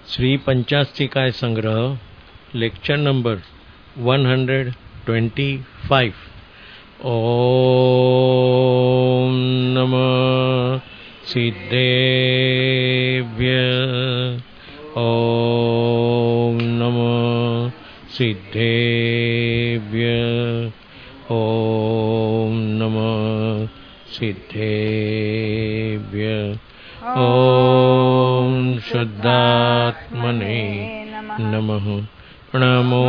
श्री पंचास्तिकाय संग्रह lecture number 125। ओम नमः सिद्धेभ्य। ओम नमः सिद्धेभ्य। ओम नमः सिद्धेभ्य। ओम शुद्धात्मने नमः। नमो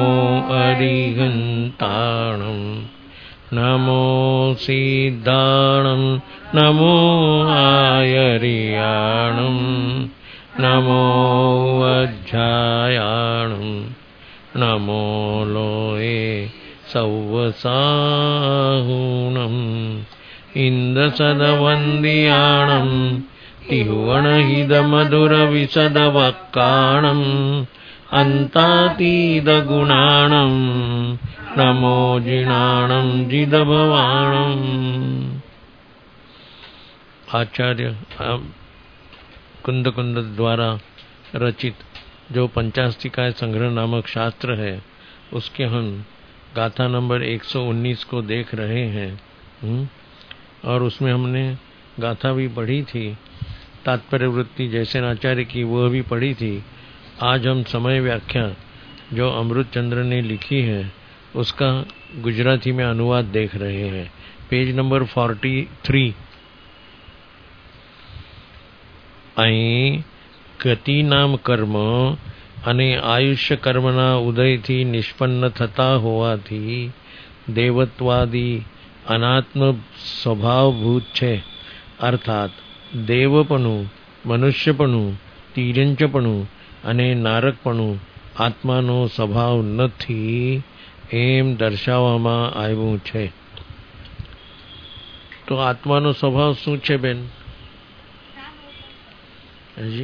अरिहन्ताणं नमो सिद्धाणं नमो आयर्याणं नमो वज्रायाणं नमो लोये सौवसाहुणम् इन्द्रसदवन्द्याणं तिहुवणहिदमधुरविशदवक्काणम् अन्तातीतगुणाणं नमो जिणाणं जिदभवाणम्। आचार्य कुंद द्वारा रचित जो पंचास्तिकाय संग्रह नामक शास्त्र है उसके हम गाथा नंबर 119 को देख रहे हैं। और उसमें हमने गाथा भी पढ़ी थी, तात्पर्य वृत्ति जैसे आचार्य की वह भी पढ़ी थी। आज हम समय व्याख्या जो अमृत चंद्र ने लिखी है उसका गुजराती में अनुवाद देख रहे हैं। Page number 43। અહીં ગતિ નામ કર્મ અને આયુષ્ય કર્મના ઉદયથી નિષ્પન્ન થતા હોવાથી દેવત્વાદી અનાત્મ સ્વભાવભૂત છે, અર્થાત દેવપણું, મનુષ્યપણું, તિર્યંચપણું અને નારકપણું આત્માનો સ્વભાવ નથી એમ દર્શાવવામાં આવ્યું છે। તો આત્માનો સ્વભાવ શું છે બેન? जी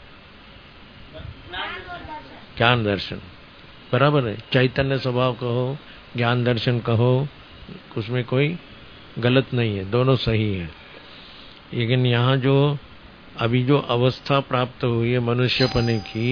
ज्ञान दर्शन बराबर है। चैतन्य स्वभाव कहो, ज्ञान दर्शन कहो, उसमें कोई गलत नहीं है, दोनों सही है। लेकिन यहाँ जो अभी जो अवस्था प्राप्त हुई है मनुष्यपने की,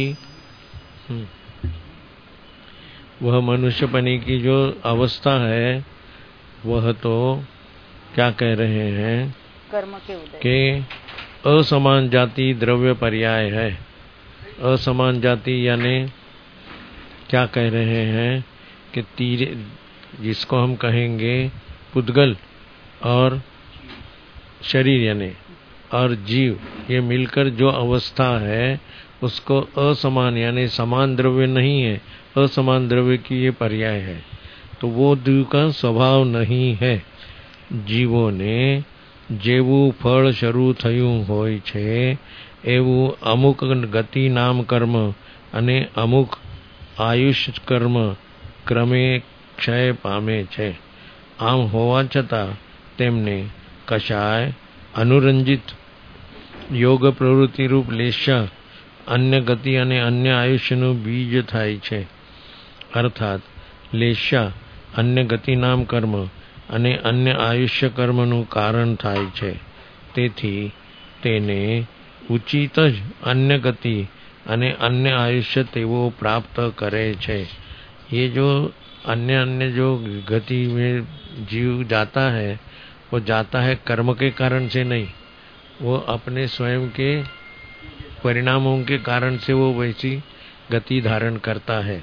वह मनुष्यपने की जो अवस्था है वह तो क्या कह रहे हैं कर्म के उदय के असमान जाति द्रव्य पर्याय है। असमान जाति यानी क्या कह रहे हैं कि तीर जिसको हम कहेंगे पुद्गल और शरीर यानी और जीव, ये मिलकर जो अवस्था है उसको असमान यानी समान द्रव्य नहीं है, असमान द्रव्य की ये पर्याय है। तो वो जीव का स्वभाव नहीं है। जीवों ने જેવું ફળ શરૂ થયું હોય છે એવું અમુક ગતિ નામ કર્મ અને અમુક આયુષ કર્મ ક્રમે ક્ષય પામે છે। આમ હોવા છતાં તેમને કશાય અનુરંજિત યોગ પ્રવૃત્તિ રૂપ લેશા અન્ય ગતિ અને અન્ય આયુષ્યનું બીજ થાય છે। અર્થાત લેશા અન્ય ગતિ નામ કર્મ અને અન્ય આયુષ્ય કર્મનું કારણ થાય છે, તેથી તેને ઉચિત જ અન્ય ગતિ અને અન્ય આયુષ્ય તેવો પ્રાપ્ત કરે છે। ये जो अन्य जो गति में जीव जाता है वो जाता है कर्म के कारण से नहीं, वो अपने स्वयं के परिणामों के कारण से वो वैसी गति धारण करता है।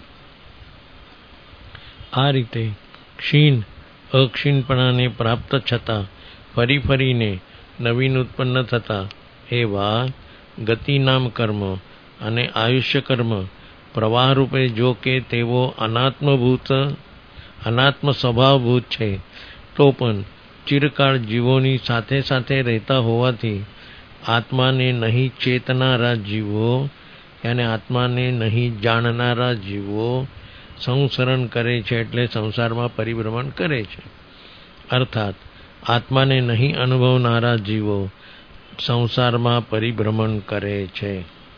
आ रीते क्षीण અક્ષીણપણાને પ્રાપ્ત છતાં ફરીને નવીન ઉત્પન્ન થતા એવા ગતિ નામ કર્મ અને આયુષ્ય કર્મ પ્રવાહ રૂપે જો કે તેઓ અનાત્મ સ્વભાવભૂત છે, તો પણ ચિરકાળ જીવોની સાથે સાથે રહેતા હોવાથી આત્માને નહીં ચેતનારા જીવો યાને આત્માને નહીં જાણનારા જીવો સંસરણ કરે છે, એટલે સંસારમાં પરિભ્રમણ કરે છે। अर्थात आत्मा ने नहीं अनुभवनारा जीवो संसार में परिभ्रमण करे छे।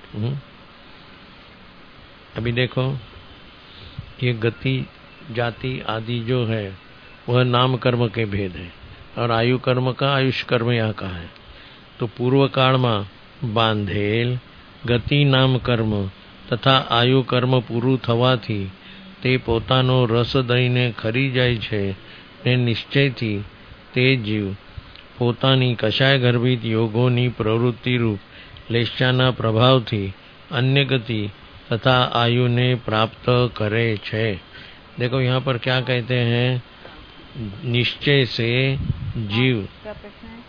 अभी देखो ये गति जाति आदि जो है वह नाम कर्म के भेद है और आयु कर्म का आयुष कर्म यहाँ का है। तो पूर्व काल में बांधेल गति नाम कर्म તથા આયુ કર્મ પૂરું થવાથી તે પોતાનો રસ દઈને ખરી જાય છે ને નિશ્ચયથી તે જીવ પોતાની કશાય ગર્ભિત યોગોની પ્રવૃત્તિરૂપ લેશ્યાના પ્રભાવથી अन्य गति तथा आयु ने प्राप्त करे छे। देखो यहाँ पर क्या कहते हैं, निश्चय से जीव। क्या प्रश्न है?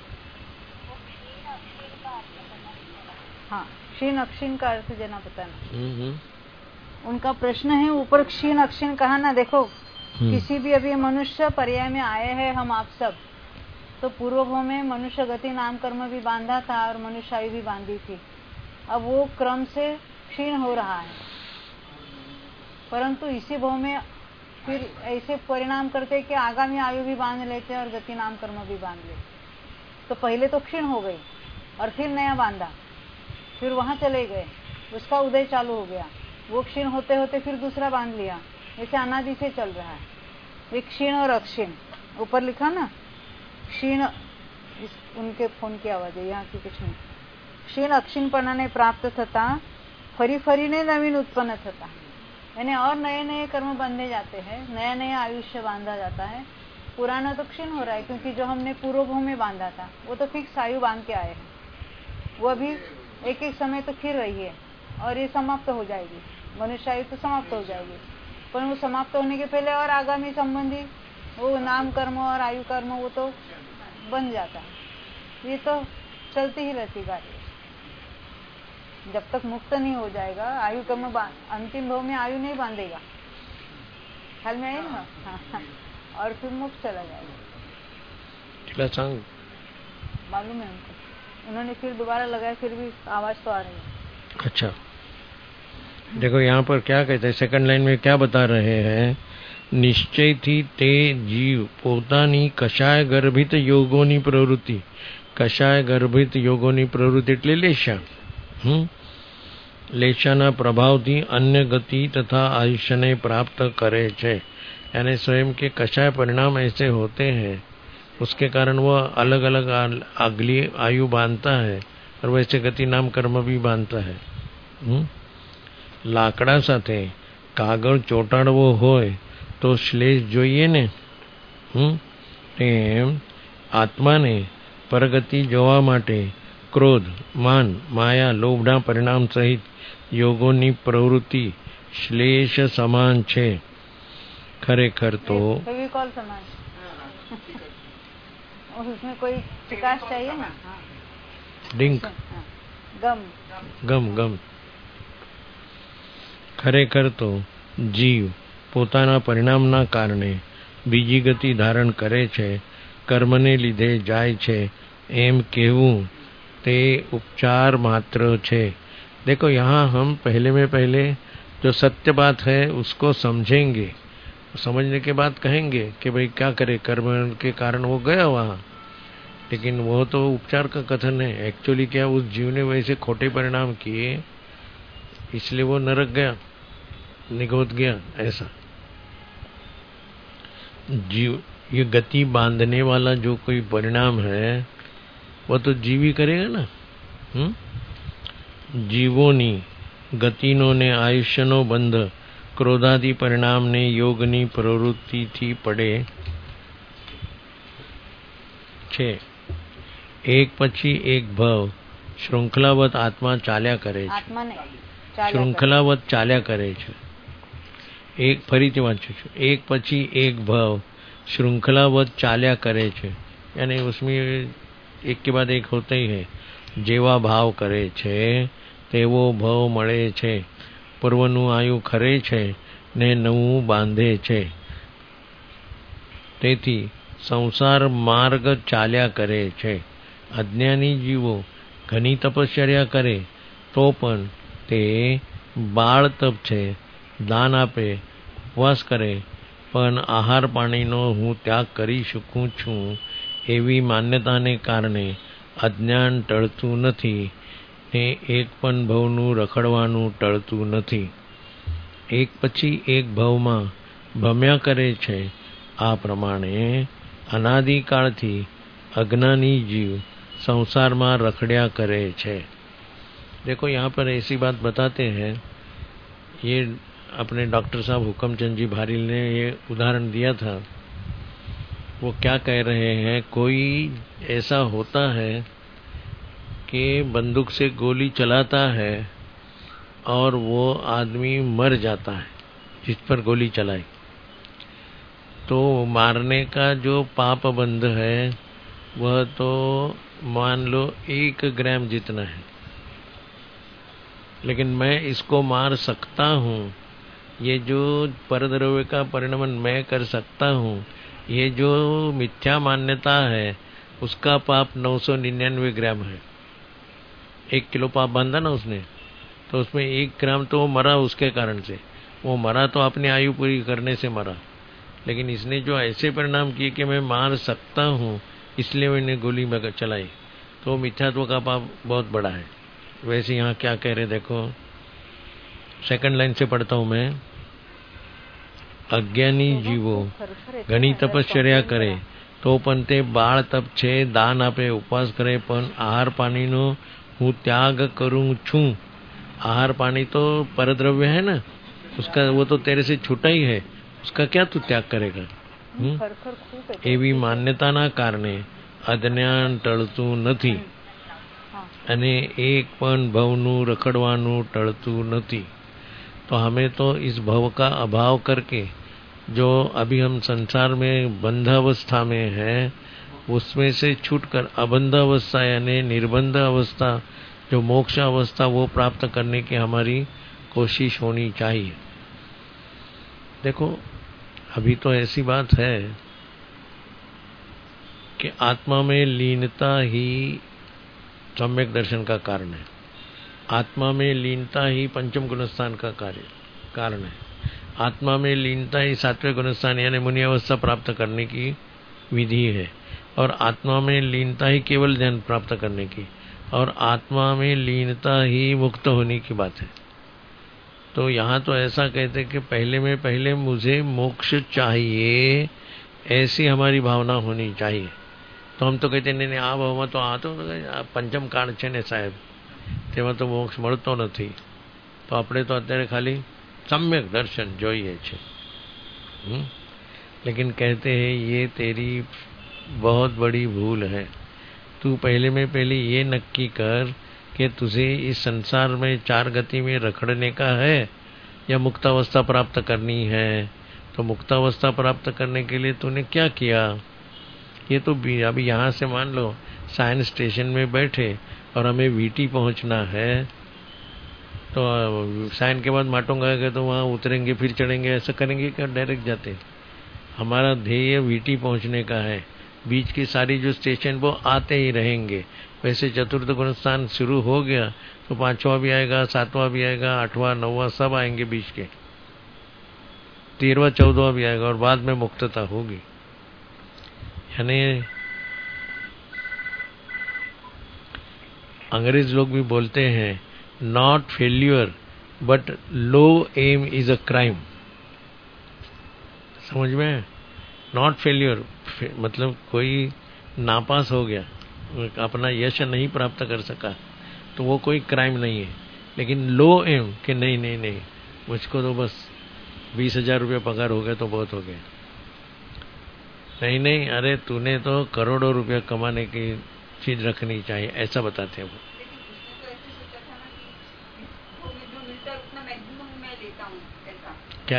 हाँ, क्षीण अक्षीण का अर्थ देना बताना। उनका प्रश्न है, ऊपर क्षीण अक्षीण कहा ना। देखो किसी भी अभी मनुष्य पर्याय में आए हैं हम आप सब, तो पूर्वभव में मनुष्य गति नाम कर्म भी बांधा था और मनुष्य आयु भी बांधी थी। अब वो क्रम से क्षीण हो रहा है, परंतु इसी भाव में फिर ऐसे परिणाम करते कि आगामी आयु भी बांध लेते और गति नाम कर्म भी बांध लेते। तो पहले तो क्षीण हो गई और फिर नया बांधा, फिर वहां चले गए, उसका उदय चालू हो गया, वो क्षीण होते होते फिर दूसरा बांध लिया। ऐसे अनादि से चल रहा है ये क्षीण और अक्षीण। ऊपर लिखा ना क्षीण, उनके फोन की आवाज है, यहाँ की कुछ नहीं। क्षीण अक्षीणपणाने प्राप्त થતા ફરી ફરીને નવીન ઉત્પन्न થતા, यानी और नए नए कर्म बांधे जाते हैं, नया नया आयुष्य बांधा जाता है। पुराना तो क्षीण हो रहा है क्योंकि जो हमने पूर्वभव में बांधा था वो तो फिक्स आयु बांध के आए हैं, वो अभी एक एक समय तो फिर रही है और ये समाप्त हो जाएगी। मनुष्य आयु तो समाप्त हो जाएगी, पर वो समाप्त होने के पहले और आगामी संबंधी वो नाम कर्म और आयु कर्म वो तो बन जाता है। ये तो चलती ही रहती गाड़ी, जब तक मुक्त नहीं हो जाएगा। आयु कर्म अंतिम भाव में आयु नहीं बांधेगा, ख्याल में आएगा ना। हाँ, और फिर मुक्त चला जाएगा। मालूम है उनको, उन्होंने फिर दोबारा लगाया, फिर भी आवाज तो आ रही है। अच्छा, देखो यहाँ पर क्या कहते हैं, सेकंड लाइन में क्या बता रहे हैं, निश्चय थी ते जीव पोतानी कशाय गर्भित योगोनी प्रवृत्ति। कशाय गर्भित योगोनी प्रवृत्ति એટલે લેશા। લેશાના પ્રભાવથી अन्य गति तथा आयुष्य ने प्राप्त करे छे। यानी स्वयं के कषाय परिणाम ऐसे होते हैं, उसके कारण वह अलग अलग अगली आयु बांधता है और वैसे गति नाम कर्म भी बांधता है। लाकड़ा साथे कागળ ચોંટાડવો હોય તો શ્લેષ જોઈએ ને, તેમ આત્માને પરગતિ જોવા માટે क्रोध, मान, माया, लोभना परिणाम सहित योगोनी प्रवृत्ति श्लेष समान छे। खरेखर तो फेविकॉल समान और उसमें कोई प्रकाश चाहिए ना। डिंक, गम गम गम। खरेखर तो जीव पोताना परिणामना कारणे बीजी गति धारण करे छे, कर्मने लीधे जाय छे एम कहेवुं ते उपचार मात्र छे। देखो यहाँ हम पहले में पहले जो सत्य बात है उसको समझेंगे, समझने के बाद कहेंगे कि भाई क्या करे, कर्म के कारण वो गया वहाँ, लेकिन वो तो उपचार का कथन है। एक्चुअली क्या उस जीव ने वैसे खोटे परिणाम किए इसलिए वो नरक गया, निगोद गया। ऐसा जीव ये गति बांधने वाला जो कोई परिणाम है वो तो जीव ही करेगा ना। जीवोनी गतिनो ने आयुष्यनो बंध क्रोधादि परिणाम ने योगनी प्रवृत्ति थी पड़े छे। एक पछी एक भव श्रृंखलावत आत्मा चाल्या करे छे, श्रृंखलावत चाल्या करे छे। एक फरीथी वांचू छुं, एक पछी एक भव श्रृंखलावत चाल्या करे छे। यानी उसमें एक के बाद एक होता ही है। जेवा भाव करे छे तेवो भव मळे छे, पूर्वनु आयु खरे छे ने नवुं बांधे छे। तेथी संसार मार्ग चाल्या करे छे। अज्ञानी जीवो घनी तपश्चर्या करे तो पण ते बाळ तप छे, दान आपे, उपवास करे, पण आहार पाणीनो हूँ त्याग करी शकूं छूं एवी मान्यताने कारणे अज्ञान टळતું નથી ને એક પણ ભવનું રખડવાનું ટળતું નથી। એક પછી એક ભવમાં ભમ્યા કરે છે। આ પ્રમાણે અનાદિકાળથી અજ્ઞાની જીવ संसार में रखड़िया करे छे। देखो यहाँ पर ऐसी बात बताते हैं ये अपने डॉक्टर साहब हुक्मचंद जी भारिल ने ये उदाहरण दिया था। वो क्या कह रहे हैं, कोई ऐसा होता है कि बंदूक से गोली चलाता है और वो आदमी मर जाता है जिस पर गोली चलाई, तो मारने का जो पाप बंध है वह तो मान लो 1 ग्राम जितना है, लेकिन मैं इसको मार सकता हूँ। ये जो परद्रव्य का परिणमन मैं कर सकता हूँ, ये जो मिथ्या मान्यता है उसका पाप 999 ग्राम है। 1 किलो पाप बांधा ना उसने, तो उसमें 1 ग्राम तो वो मरा उसके कारण से। वो मरा तो अपनी आयु पूरी करने से मरा, लेकिन इसने जो ऐसे परिणाम किए कि मैं मार सकता हूँ इसलिए मैंने गोली में चलाई, तो मिथ्यात्व का पाप बहुत बड़ा है। वैसे यहाँ क्या कह रहे देखो, 2nd लाइन से पढ़ता हूँ मैं। अज्ञानी जीवो घनी तपश्चर्या करे तो पण ते बाळ तप छे, दान आपे उपवास करे, पण आहार पानी नो हूँ त्याग करूँ छू। आहार पानी तो परद्रव्य है ना, उसका वो तो तेरे से छूटा ही है, उसका क्या तू त्याग करेगा। एवी मान्यताना कारणे अज्ञान टळતું નથી અને एक पण भवનું रखड़वाનું टळતું નથી। तो हमें तो इस भव का अभाव करके जो अभी हम संसार में बंध अवस्था में है उसमें से छूटकर अबंध अवस्था यानी निर्बंध अवस्था जो मोक्ष अवस्था वो प्राप्त करने की हमारी कोशिश होनी चाहिए। देखो अभी तो ऐसी बात है कि आत्मा में लीनता ही सम्यक दर्शन का कारण है। आत्मा में लीनता ही पंचम गुणस्थान का कारण है। आत्मा में लीनता ही 7वें गुणस्थान यानी मुनि अवस्था प्राप्त करने की विधि है। और आत्मा में लीनता ही केवल ध्यान प्राप्त करने की, और आत्मा में लीनता ही मुक्त होने की बात है। तो यहाँ तो ऐसा कहते कि पहले मुझे मोक्ष चाहिए, ऐसी हमारी भावना होनी चाहिए। तो हम तो कहते नहीं आ भावમાં તો આ તો પંચમ કાળ છે ને સાહેબ, તેમાં તો મોક્ષ મળતો નથી, તો આપણે તો અત્યારે ખાલી सम्यक दर्शन જોઈએ છે। लेकिन कहते हैं ये तेरी बहुत बड़ी भूल है। तू पहले ये नक्की कर कि तुझे इस संसार में 4 गति में रखड़ने का है या मुक्तावस्था प्राप्त करनी है। तो मुक्तावस्था प्राप्त करने के लिए तूने क्या किया। ये तो अभी यहाँ से मान लो साइंस स्टेशन में बैठे और हमें वीटी पहुंचना है, तो साइन के बाद माटोंगा गए तो वहाँ उतरेंगे फिर चढ़ेंगे, ऐसा करेंगे क्या डायरेक्ट जाते। हमारा ध्येय वीटी पहुंचने का है। बीच की सारी जो स्टेशन वो आते ही रहेंगे। वैसे चतुर्थ गुण स्थान शुरू हो गया तो 5वां भी आएगा, 7वां भी आएगा, 8वां 9वां सब आएंगे बीच के, 13वां 14वां भी आएगा और बाद में मुक्तता होगी। यानी अंग्रेज लोग भी बोलते हैं not failure but low aim is a crime. समझ में, नॉट फेल्यूर मतलब कोई नापास हो गया, अपना यश नहीं प्राप्त कर सका तो वो कोई क्राइम नहीं है। लेकिन लो एम कि नहीं मुझको तो बस 20,000 रुपये पगार हो गया तो बहुत हो गया। नहीं, अरे तूने तो करोड़ों रुपया कमाने की चीज रखनी चाहिए, ऐसा बताते हैं वो। क्या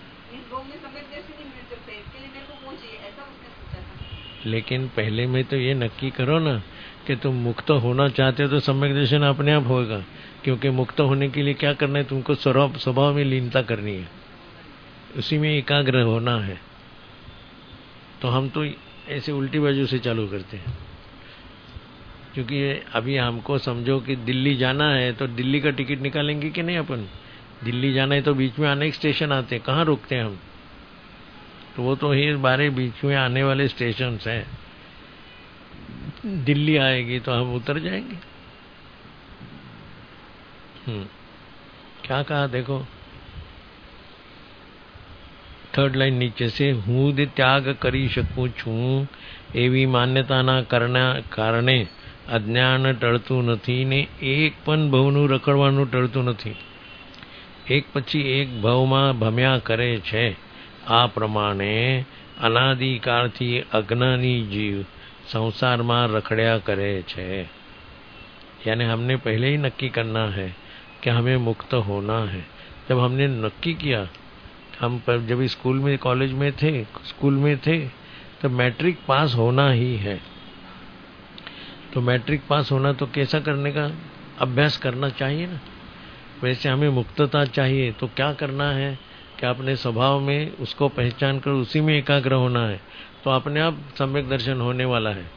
लेकिन पहले में तो ये नक्की करो ना कि तुम मुक्त होना चाहते हो तो सम्यक दर्शन अपने आप होगा। क्योंकि मुक्त होने के लिए क्या करना है, तुमको स्वभाव में लीनता करनी है, उसी में एकाग्र होना है। तो हम तो ऐसे उल्टी बाजू से चालू करते हैं। क्योंकि अभी हमको समझो कि दिल्ली जाना है तो दिल्ली का टिकट निकालेंगे कि नहीं। अपन दिल्ली जाना है तो बीच में अनेक स्टेशन आते हैं, कहाँ रुकते हैं हम। तो वो तो ही 12 बीच में आने वाले स्टेशन हैं। दिल्ली आएगी तो हम उतर जाएंगे। क्या कहा देखो, 3rd लाइन नीचे से, हूँ दे त्याग करी શકું છું એવી માન્યતાના કારણે અજ્ઞાન ટળતું નથી ને એક પણ ભવનું રખડવાનું ટળતું નથી। એક પછી એક ભવમાં ભમ્યા કરે છે। આ પ્રમાણે અનાદિકાળથી અજ્ઞાની જીવ संसाરમાં रखड़िया करे छे। यानी हमने पहले ही नक्की करना है कि हमें मुक्त होना है। जब हमने नक्की किया, हम जब स्कूल में कॉलेज में थे, स्कूल में थे, तो मैट्रिक पास होना ही है। तो मैट्रिक पास होना तो कैसा करने का अभ्यास करना चाहिए ना। वैसे हमें मुक्तता चाहिए तो क्या करना है कि अपने स्वभाव में उसको पहचान कर उसी में एकाग्र होना है। तो अपने आप सम्यक दर्शन होने वाला है।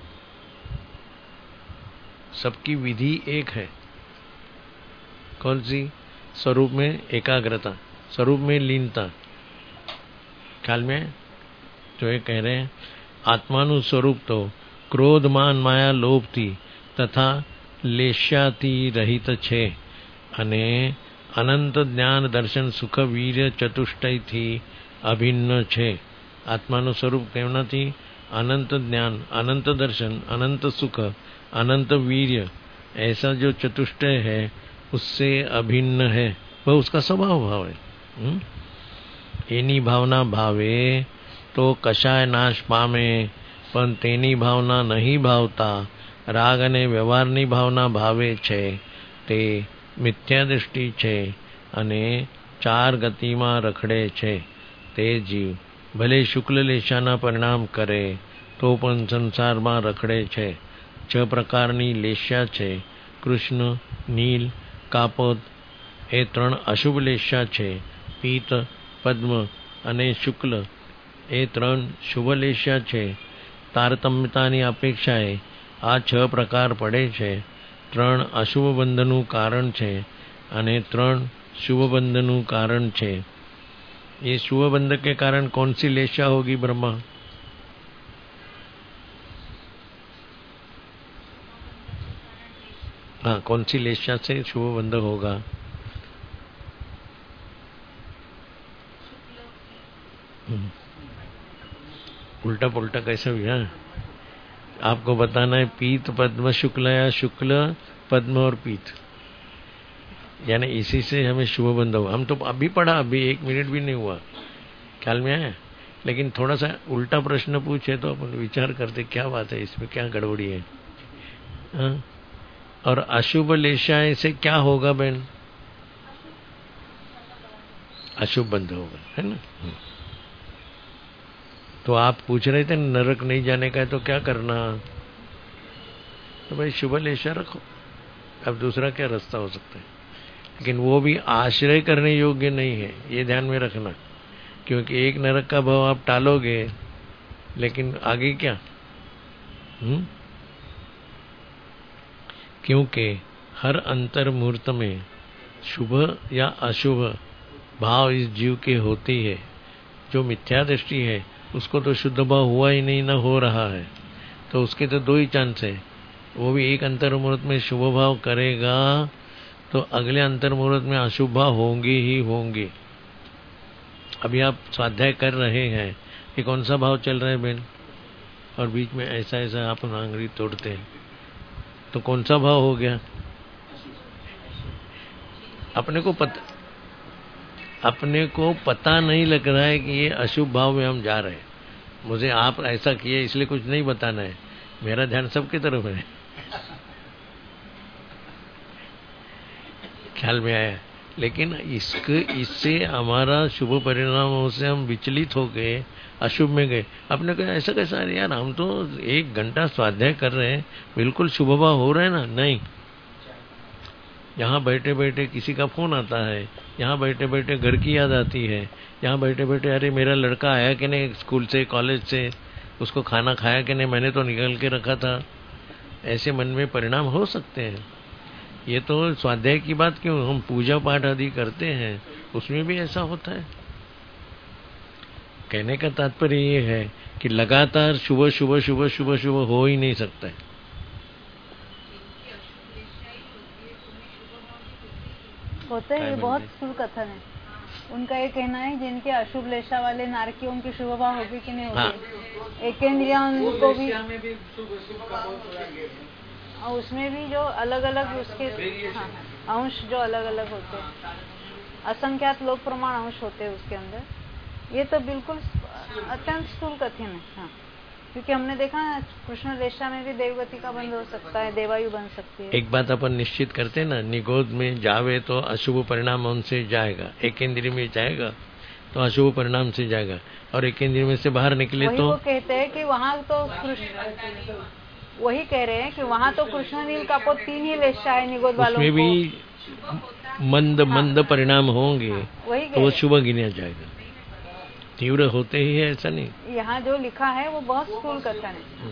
सबकी विधि एक है। कौन सी? स्वरूप में एकाग्रता, स्वरूप में लीनता। ख्याल में जो ये कह रहे हैं, आत्मानु स्वरूप तो क्रोध मान माया लोभ थी तथा लेश्याति रहित छे अने अनंत ज्ञान दर्शन सुख वीर्य चतुष्टय थी अभिन्न छे। आत्मानु स्वरूप केवना थी अनंत ज्ञान, अनंत दर्शन, अनंत सुख, अनंत वीर्य, ऐसा जो चतुष्टय है उससे अभिन्न है। वह उसका स्वभाव भाव है। एनी भावना भावे तो कशाय नाश पामे, पण तेनी भावना नहीं भावता राग अने व्यवहारनी भावना भावे छे ते मिथ्या दृष्टि छे अने चार गतिमां रखड़े छे। ते जीव भले शुक्ल लेशाना परिणाम करे तो पण संसाરમાં રખડે છે। 6 પ્રકારની લેશ્યા છે। કૃષ્ણ, નીલ, કાપોદ એ 3 અશુભ લેશ્યા છે। પીત, પદ્મ અને શુક્લ એ 3 શુભ લેશ્યા છે। તારતમ્યતાની અપેક્ષાએ આ 6 પ્રકાર પડે છે। 3 અશુભ બંધનું કારણ છે અને 3 શુભ બંધનું કારણ છે। ये शुभ बंध के कारण कौन सी लेशा होगी ब्रह्मा? हाँ, कौन सी लेशा से शुभ बंध होगा? उल्टा पुल्टा कैसे हुआ? आपको बताना है पीत पद्म शुक्ल या शुक्ल पद्म और पीत, यानी इसी से हमें शुभ बंध हो। हम तो अभी पढ़ा, अभी 1 मिनट भी नहीं हुआ, ख्याल में आया। लेकिन थोड़ा सा उल्टा प्रश्न पूछे तो अपन विचार करते क्या बात है, इसमें क्या गड़बड़ी है। और अशुभ लेशाएं से क्या होगा बहन? अशुभ बंध होगा, है ना। तो आप पूछ रहे थे नरक नहीं जाने का है तो क्या करना? तो भाई शुभ लेशा रखो, अब दूसरा क्या रास्ता हो सकता है। लेकिन वो भी आश्रय करने योग्य नहीं है, ये ध्यान में रखना। क्योंकि एक नरक का भाव आप टालोगे, लेकिन आगे क्या? क्योंकि हर अंतर मुहूर्त में शुभ या अशुभ भाव इस जीव के होती है। जो मिथ्या दृष्टि है उसको तो शुद्ध भाव हुआ ही नहीं, ना हो रहा है, तो उसके तो 2 ही चांस है। वो भी एक अंतर मुहूर्त में शुभ भाव करेगा तो अगले अंतर मुहूर्त में अशुभ भाव होंगे ही होंगे। अभी आप स्वाध्याय कर रहे हैं, ये कौन सा भाव चल रहा है बहन? और बीच में ऐसा ऐसा आप आंगली तोड़ते हैं, तो कौन सा भाव हो गया? अपने को पता नहीं लग रहा है कि ये अशुभ भाव में हम जा रहे हैं। मुझे आप ऐसा किए इसलिए कुछ नहीं बताना है, मेरा ध्यान सबकी तरफ है। ख्याल में आया। लेकिन इससे हमारा शुभ परिणामों से हम विचलित हो गए, अशुभ में गए। आपने कहा ऐसा कैसा? यार हम तो 1 घंटा स्वाध्याय कर रहे हैं, बिल्कुल शुभ भाव हो रहा है ना। नहीं, यहाँ बैठे बैठे किसी का फोन आता है, यहाँ बैठे बैठे घर की याद आती है, यहाँ बैठे बैठे अरे मेरा लड़का आया कि नहीं स्कूल से कॉलेज से, उसको खाना खाया कि नहीं, मैंने तो निकल के रखा था। ऐसे मन में परिणाम हो सकते हैं। ये तो स्वाध्याय की बात क्यों, हम पूजा पाठ आदि करते हैं उसमें भी ऐसा होता है। कहने का तात्पर्य ये है कि लगातार शुभ शुभ शुभ शुभ शुभ हो ही नहीं सकता है। होते हैं, ये बहुत शुभ कथन है। उनका ये कहना है जिनके अशुभ लेशा वाले नारकी उनकी शुभ भाव होगी कि नहीं होगी। हाँ। एकेंद्रिया उनको भी और उसमें भी जो अलग अलग उसके अंश जो अलग अलग होते हैं। असंख्यात लोक प्रमाण अंश होते हैं उसके अंदर। ये तो बिल्कुल अत्यंत स्थूल कथन है। हाँ, क्योंकि हमने देखा कृष्ण रेशा में भी देवगति का बंध हो सकता है, देवायु बन सकती है। एक बात अपन निश्चित करते ना, निगोद में जावे तो अशुभ परिणाम उनसे जाएगा, एक इंद्रिय में जाएगा तो अशुभ परिणाम से जाएगा, और एक इंद्रिय में से बाहर निकले तो वो कहते हैं कि वहाँ तो कृष्ण, वही कह रहे हैं कि वहाँ तो कृष्ण नील का पो 3 ही लेशा है निगोद वालों उसमें भी मंद परिणाम होंगे, तो वो शुभ गिना जाएगा। तीव्र होते ही है ऐसा नहीं। यहाँ जो लिखा है वो बहुत स्थूल कथन है।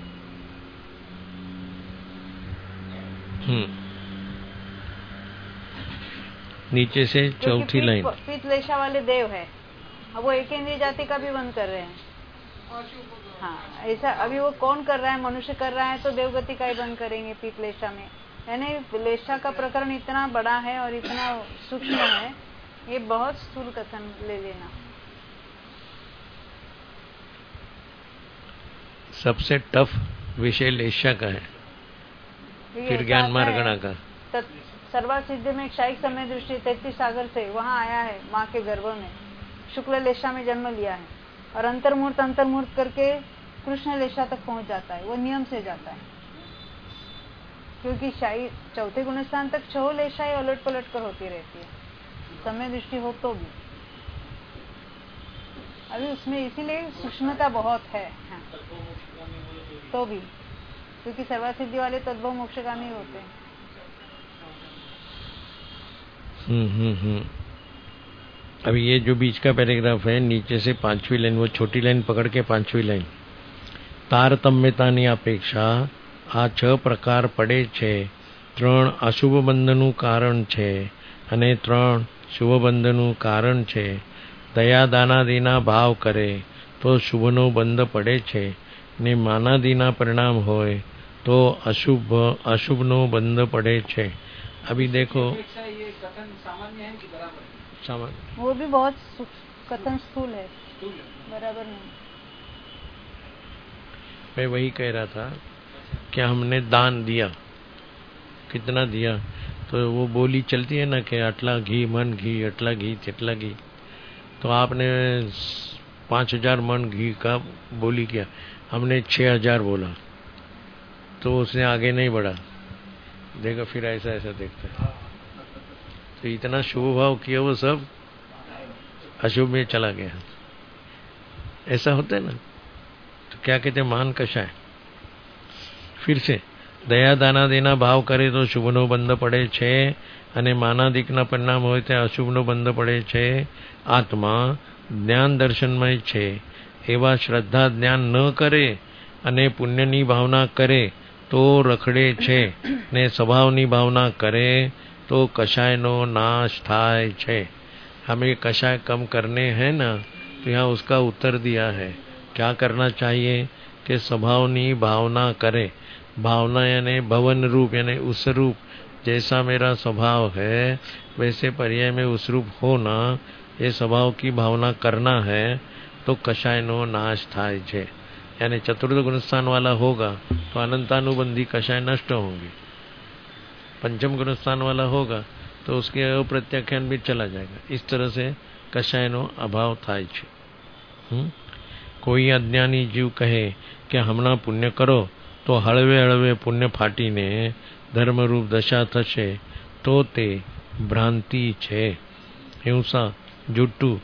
नीचे से चौथी लाइन, पीतलेशा वाले देव है, अब वो एक इंद्रिय जाति का भी बंद कर रहे हैं। हाँ, ऐसा अभी वो कौन कर रहा है? मनुष्य कर रहा है तो देवगति का ही बंद करेंगे पीतलेशा में। यानी लेशा का प्रकरण इतना बड़ा है और इतना सूक्ष्म है, ये बहुत स्थूल कथन ले लेना। सबसे टफ विषय लेशा का है, फिर ज्ञान मार्गणा का। सर्वा सिद्ध में क्षायिक समय दृष्टि 33 सागर से वहाँ आया है, माँ के गर्भ में शुक्ल लेशा में जन्म लिया है, और अंतर्मूर्त करके कृष्ण लेशा तक पहुंच जाता है। वो नियम से जाता है, क्योंकि शाही चौथे गुणस्थान तक 6 लेशाएं उलट पलट कर होती रहती है, समय दृष्टि हो तो भी। अभी उसमें इसीलिए सूक्ष्मता बहुत है। हाँ, तो भी क्योंकि सर्वासिद्धि वाले तद्भव मोक्षगामी होते हैं। अभी ये जो बीच का पैराग्राफ है, नीचे से 5वीं लाइन, वो छोटी लाइन पकड़ के 5वीं लाइन, તારતમ્યતાની અપેક્ષા આ 6 પ્રકાર પડે છે। 3 અશુભ બંધનું કારણ છે અને 3 શુભ બંધનું કારણ છે। દયા દાનાદિના ભાવ કરે તો શુભનો બંધ પડે છે ને માનાદિના પરિણામ હોય तो अशुभનો બંધ પડે છે। अभी देखो सामान्य, वो भी बहुत कथन स्थूल है, बराबर नहीं। मैं वही कह रहा था कि हमने दान दिया, कितना दिया, तो वो बोली चलती है ना कि अटला घी मन घी, अटला घी चटला घी। तो आपने 5000 मन घी का बोली किया, हमने 6000 बोला, तो उसने आगे नहीं बढ़ा। देखो फिर ऐसा ऐसा देखता है, तो इतना शुभ भाव किया वो सब अशुभ में चला गया। ऐसा होता है ना, तो क्या कहते हैं, मान कषाय। फिर से दया दाना देना भाव करे तो શુભનો બંધ પડે છે અને માનાદિકના પરિણામ હોય તે અશુભનો બંધ પડે છે। આત્મા જ્ઞાન દર્શનમય છે, એવા શ્રદ્ધા જ્ઞાન ન કરે અને પુણ્યની ભાવના કરે તો રખડે છે ને સ્વભાવની ભાવના કરે तो कषायનો नाश થાય છે। हमें कषाय कम करने हैं ना, तो यहाँ उसका उत्तर दिया है। क्या करना चाहिए कि स्वभावनी भावना करे। भावना यानी भवन रूप, यानी उस रूप, जैसा मेरा स्वभाव है वैसे पर्याय में उस रूप होना, ये स्वभाव की भावना करना है तो कषायનો नाश થાય છે। यानी चतुर्थ गुणस्थान वाला होगा तो अनंतानुबंधी कषाय नष्ट होंगे। पंचम गुणस्थान वाला होगा तो उसके अप्रत्याख्यान भी चला जाएगा। इस तरह से कषायનો अभाव થાય છે। કોઈ અજ્ઞાની જીવ કહે કે હમણાં પુણ્ય કરો તો હળવે હળવે પુણ્ય ફાટીને ધર્મરૂપ દશા થશે, તો તે ભ્રાંતિ છે। હિંસા, જુઠ્ઠું,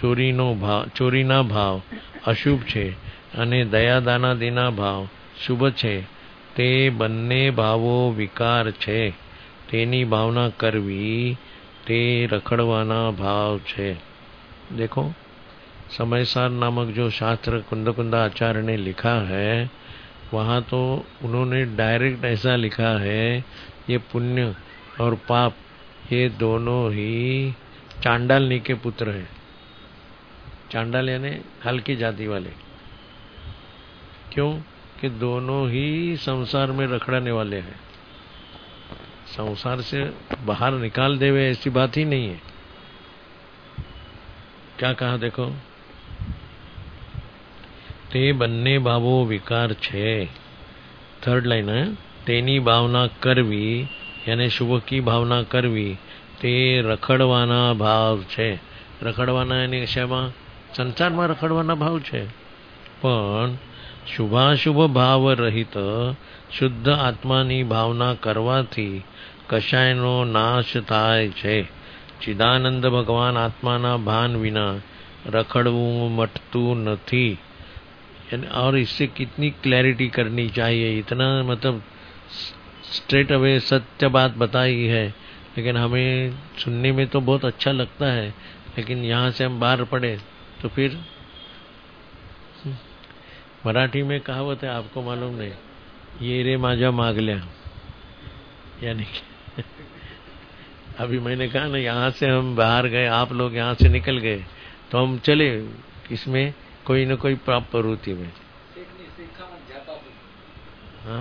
ચોરીના ભાવ અશુભ છે અને દયાદાનાદિના ભાવ શુભ છે। તે બંને ભાવો વિકાર છે, તેની ભાવના કરવી તે રખડવાના ભાવ છે। देखो, समयसार नामक जो शास्त्र कुंदा आचार्य ने लिखा है, वहाँ तो उन्होंने डायरेक्ट ऐसा लिखा है, ये पुण्य और पाप ये दोनों ही चांडालनी के पुत्र हैं। चांडाल यानी हल्की जाति वाले। क्यों कि दोनों ही संसार में रखड़ाने वाले हैं। संसार से बाहर निकाल देवे ऐसी बात ही नहीं है। क्या कहा देखो, તે બંને ભાવો વિકાર છે। थर्ड लाइन है, तेनी भावना करवी यानी शुभ की भावना करवी તે રખડવાના ભાવ છે. રખડવાના એની શેમાં? સંસારમાં રખડવાના ભાવ છે. પણ શુભાશુભ ભાવ રહિત શુદ્ધ આત્માની ભાવના કરવાથી કશાયનો નાશ થાય છે. चिदानंद भगवान आत्माना भान विना रखड़वू मटतू नहीं. और इससे कितनी क्लैरिटी करनी चाहिए, इतना मतलब स्ट्रेट अवे सत्य बात बताई है, लेकिन हमें सुनने में तो बहुत अच्छा लगता है, लेकिन यहाँ से हम बाहर पड़े तो फिर मराठी में कहावत है, आपको मालूम नहीं, ये रे माजा मागल्या, यानी अभी मैंने कहा ना, यहाँ से हम बाहर गए, आप लोग यहाँ से निकल गए, तो हम चले किसमें, कोई न कोई प्राप्त प्रवृत्ति में. हाँ,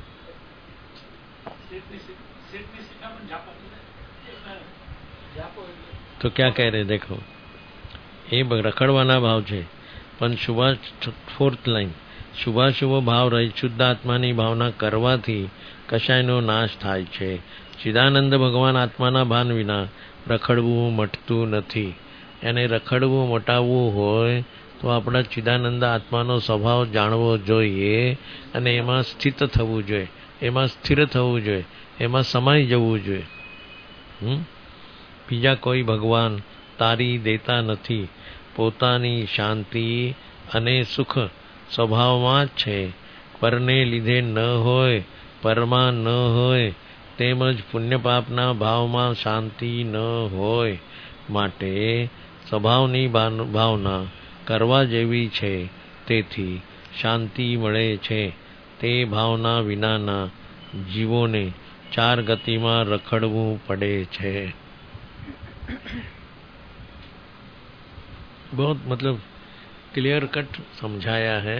तो क्या कह रहे, देखो ये रखड़वाना भाव છે. પણ फोर्थ लाइन, શુભાશુભ ભાવ રહિત શુદ્ધ આત્માની ભાવના કરવાથી કશાયનો નાશ થાય છે. चिदानंद भगवान आत्माना भान विना रखड़वू मटतू नहीं. यानी रखड़वू मटावू होय तो अपना चिदानंद आत्मानो स्वभाव जाणवो जोईए अने एमां स्थित थवू जोईए, एमां स्थिर थवू जोईए, एमां समाई जवू जोईए. बीजा कोई भगवान तारी देता नहीं. पोतानी शांति अने सुख स्वभावमां ज छे. परने लीधे न होय, परमा न होय, તેમજ પુણ્ય પાપના ભાવમાં શાંતિ ન હોય. માટે સ્વભાવની ભાવના કરવા જેવી છે, તેથી શાંતિ મળે છે. તે ભાવના વિનાના જીવોને ચાર ગતિમાં રખડવું પડે છે. बहुत मतलब क्लियर कट समझाया है.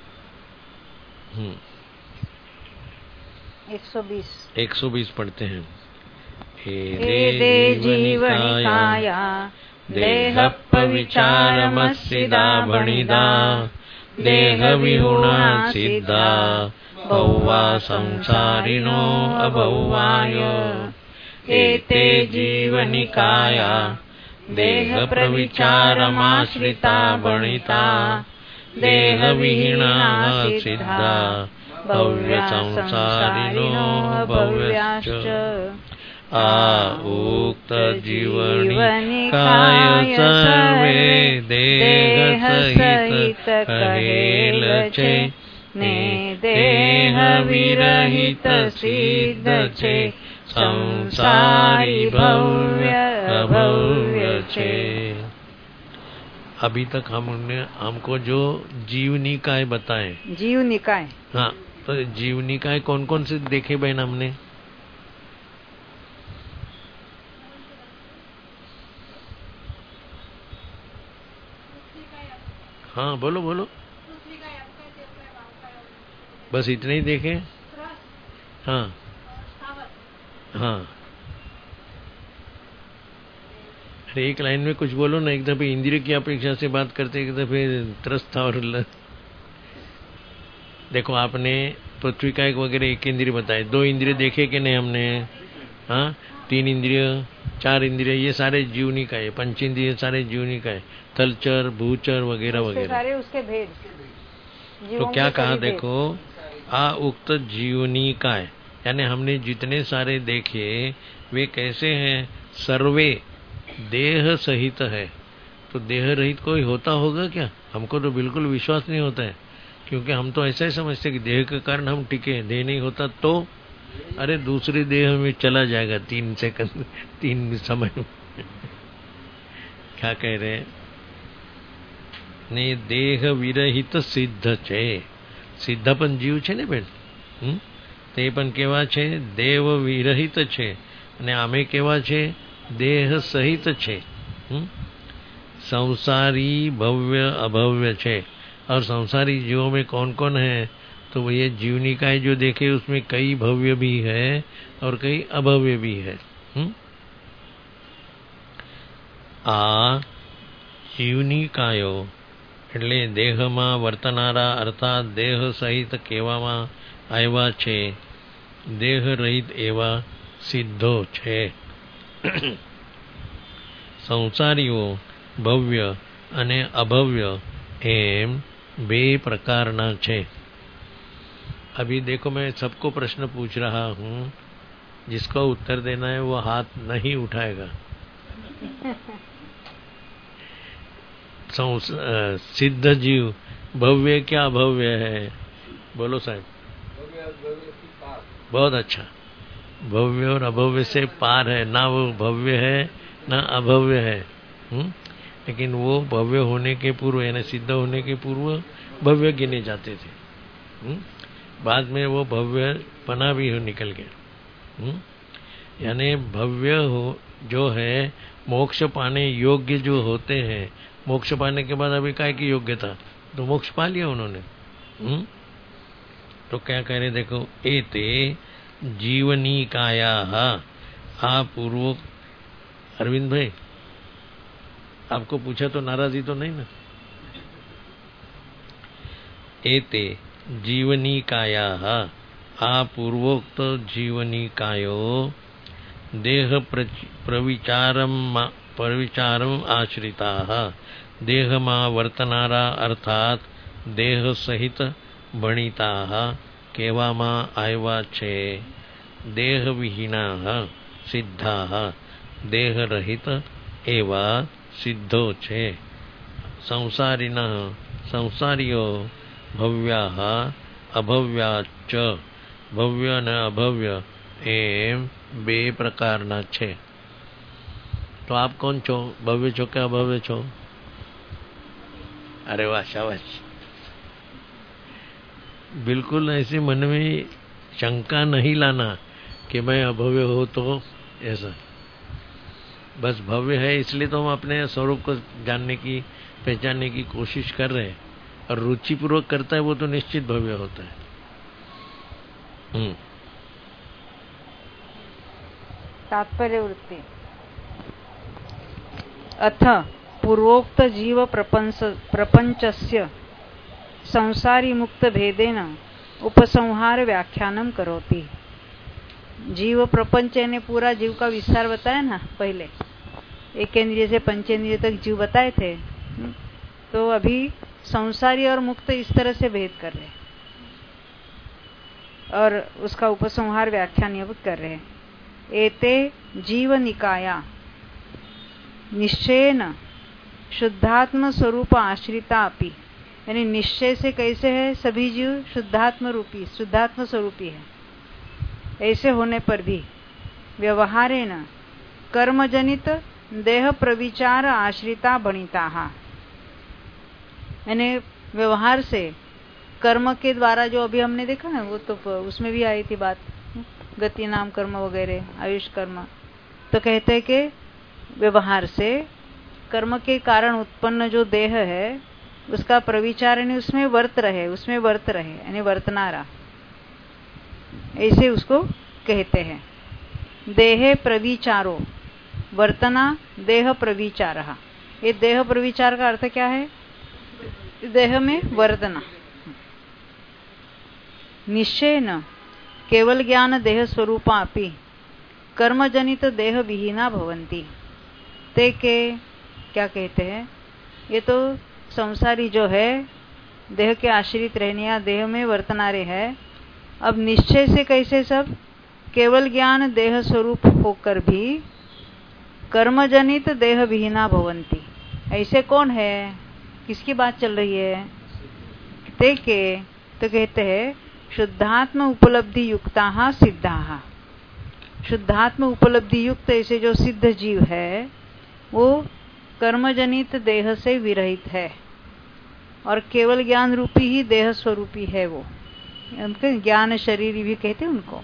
120 पढ़ते हैं. हे जीवनिकाया देह विचारमस्सिदा भणिदा देह विहुणा सिद्धा भौवा संसारिणो अभौवाय. एते जीवनिकाया देह प्रविचारमाश्रिता भणिता देह विहीना सिद्धा भव्य संसारिणो भव्याश्च. आ उक्त जीवनिकाय सर्वे देह सहित कहेल छे. ने देह विरहित सिद्ध छे. संसारी भव्य अभव्य छे. अभी तक हमको जो जीव निकाय बताए, जीव निकाय, हाँ, तो जीव निकाय कौन कौन से देखे बहन हमने? हाँ बोलो बोलो, बस इतने ही देखे. हाँ हाँ, अरे एक लाइन में कुछ बोलो ना. एक दफे इंद्रिय की अपेक्षा से बात करते, एक दफे त्रस्त और देखो आपने पृथ्वी का एक वगैरह एक इंद्रिय बताए, 2 इंद्रिय देखे कि नहीं हमने? हाँ, 3 इंद्रिय, 4 इंद्रिय, ये सारे जीवनी का है. 5 इंद्रिय सारे जीवनी का है. थलचर भूचर वगैरह वगैरह सारे उसके भेद. तो क्या कहा देखो, आ उक्त जीवनी का है, यानी हमने जितने सारे देखे वे कैसे हैं? सर्वे देह सहित है. तो देह रहित कोई होता होगा क्या? हमको तो बिल्कुल विश्वास नहीं होता है, क्योंकि हम तो ऐसा ही समझते कि देह के कारण हम टिके, देह नहीं होता तो अरे दूसरे देह में चला जाएगा 3 सेकंड 3 समय में. क्या कह रहे हैं? ने देह विरहित सिद्ध छे. सिद्ध पण जीव छे ने बेन, ते पण केवा छे? देव विरहित छे. અને આમે કેવા છે? देह सहित छे. संसारी भव्य अभव्य छे. और संसारी जीवों में कौन कौन है? तो ये जीवनिकाय जो देखे उसमें कई भव्य भी है और कई अभव्य भी है. आ जीवनिकायो એટલે દેહમાં વર્તનારા અર્થાત દેહ સહિત કહેવામાં આવ્યા છે. દેહ રહિત એવા સિદ્ધો છે. સંસારીઓ ભવ્ય અને અભવ્ય એમ બે प्रकारना छे। अभी देखो मैं सबको प्रश्न पूछ रहा हूँ, जिसको उत्तर देना है वो हाथ नहीं उठाएगा। सिद्ध जीव भव्य क्या अभव्य है? बोलो साहब। बहुत अच्छा। भव्य और अभव्य से पार है, ना वो भव्य है ना अभव्य है। लेकिन वो भव्य होने के पूर्व यानी सिद्ध होने के पूर्व भव्य गिने जाते थे। बाद में वो भव्य पना भी हो निकल गया। यानी भव्य हो जो है मोक्ष पाने योग्य जो होते हैं, मोक्ष पाने के बाद अभी काय की योग्यता, तो मोक्ष पा लिया उन्होंने। तो क्या कह रहे देखो, एते जीवनीकाया पूर्व। अरविंद भाई आपको पूछा तो नाराजी तो नहीं ना? एते जीवनीकाया पूर्वोक्त जीवनीकायो देह प्रविचारम आश्रिता देह मा वर्तनारा अर्थात देह सहित भणिता केवामा आयवा छे। देह विहीना सिद्धा देह रहित एवा सिद्धो छे। संसारिना संसारियो भव्या अभव्याच भव्य न अभव्य एम बे प्रकारना छे। तो आप कौन छो, भव्य छो क्या अभव्य छो? अरे वाह शाबाश। बिल्कुल ऐसे मन में शंका नहीं लाना कि मैं अभव्य हो तो ऐसा। बस भव्य है इसलिए तो हम अपने स्वरूप को जानने की पहचानने की कोशिश कर रहे हैं, और रुचिपूर्वक करता है वो तो निश्चित भव्य होता है। तात्पर्य वृत्ति। अथ पूर्वोक्त जीव प्रपंचस्य संसारी मुक्त भेदेन उपसंहार व्याख्यानम करोति। जीव प्रपंच ने पूरा जीव का विस्तार बताया ना पहले, एकेंद्रिय से पंचेंद्रिय तक जीव बताए थे। तो अभी संसारी और मुक्त इस तरह से भेद कर रहे हैं और उसका उपसंहार व्याख्यान अब कर रहे हैं। एते जीव निकाया निश्चयन शुद्धात्म स्वरूप आश्रिता अपि, यानी निश्चय से कैसे है सभी जीव शुद्धात्म स्वरूपी है। ऐसे होने पर भी व्यवहारेण कर्मजनित देह प्रविचार आश्रिता भणिता, यानी व्यवहार से कर्म के द्वारा जो अभी हमने देखा ना, वो तो उसमें भी आई थी बात, गति नाम कर्म वगैरह आयुष कर्म। तो कहते हैं कि व्यवहार से कर्म के कारण उत्पन्न जो देह है उसका प्रविचार यानी उसमें वर्त रहे यानी वर्तनारा, ऐसे उसको कहते हैं। देहे प्रविचारो वर्तना देह प्रविचार। ये देह प्रविचार का अर्थ क्या है? देह में वर्तना। निश्चयन केवल ज्ञान देह स्वरूपा अपि कर्मजनित देह विहीना भवन्ति। ते के क्या कहते हैं? ये तो संसारी जो है देह के आश्रित रहने या देह में वर्तनारे है। अब निश्चय से कैसे सब केवल ज्ञान देह स्वरूप होकर भी कर्मजनित देह विहीना भवन्ति। ऐसे कौन है? किसकी बात चल रही है? ते के तो कहते हैं शुद्धात्म उपलब्धि युक्ता सिद्धा। शुद्धात्म उपलब्धि युक्त ऐसे जो सिद्ध जीव है वो कर्मजनित देह से विरहित है और केवल ज्ञान रूपी ही देह स्वरूपी है। वो उनके ज्ञान शरीर भी कहते हैं उनको।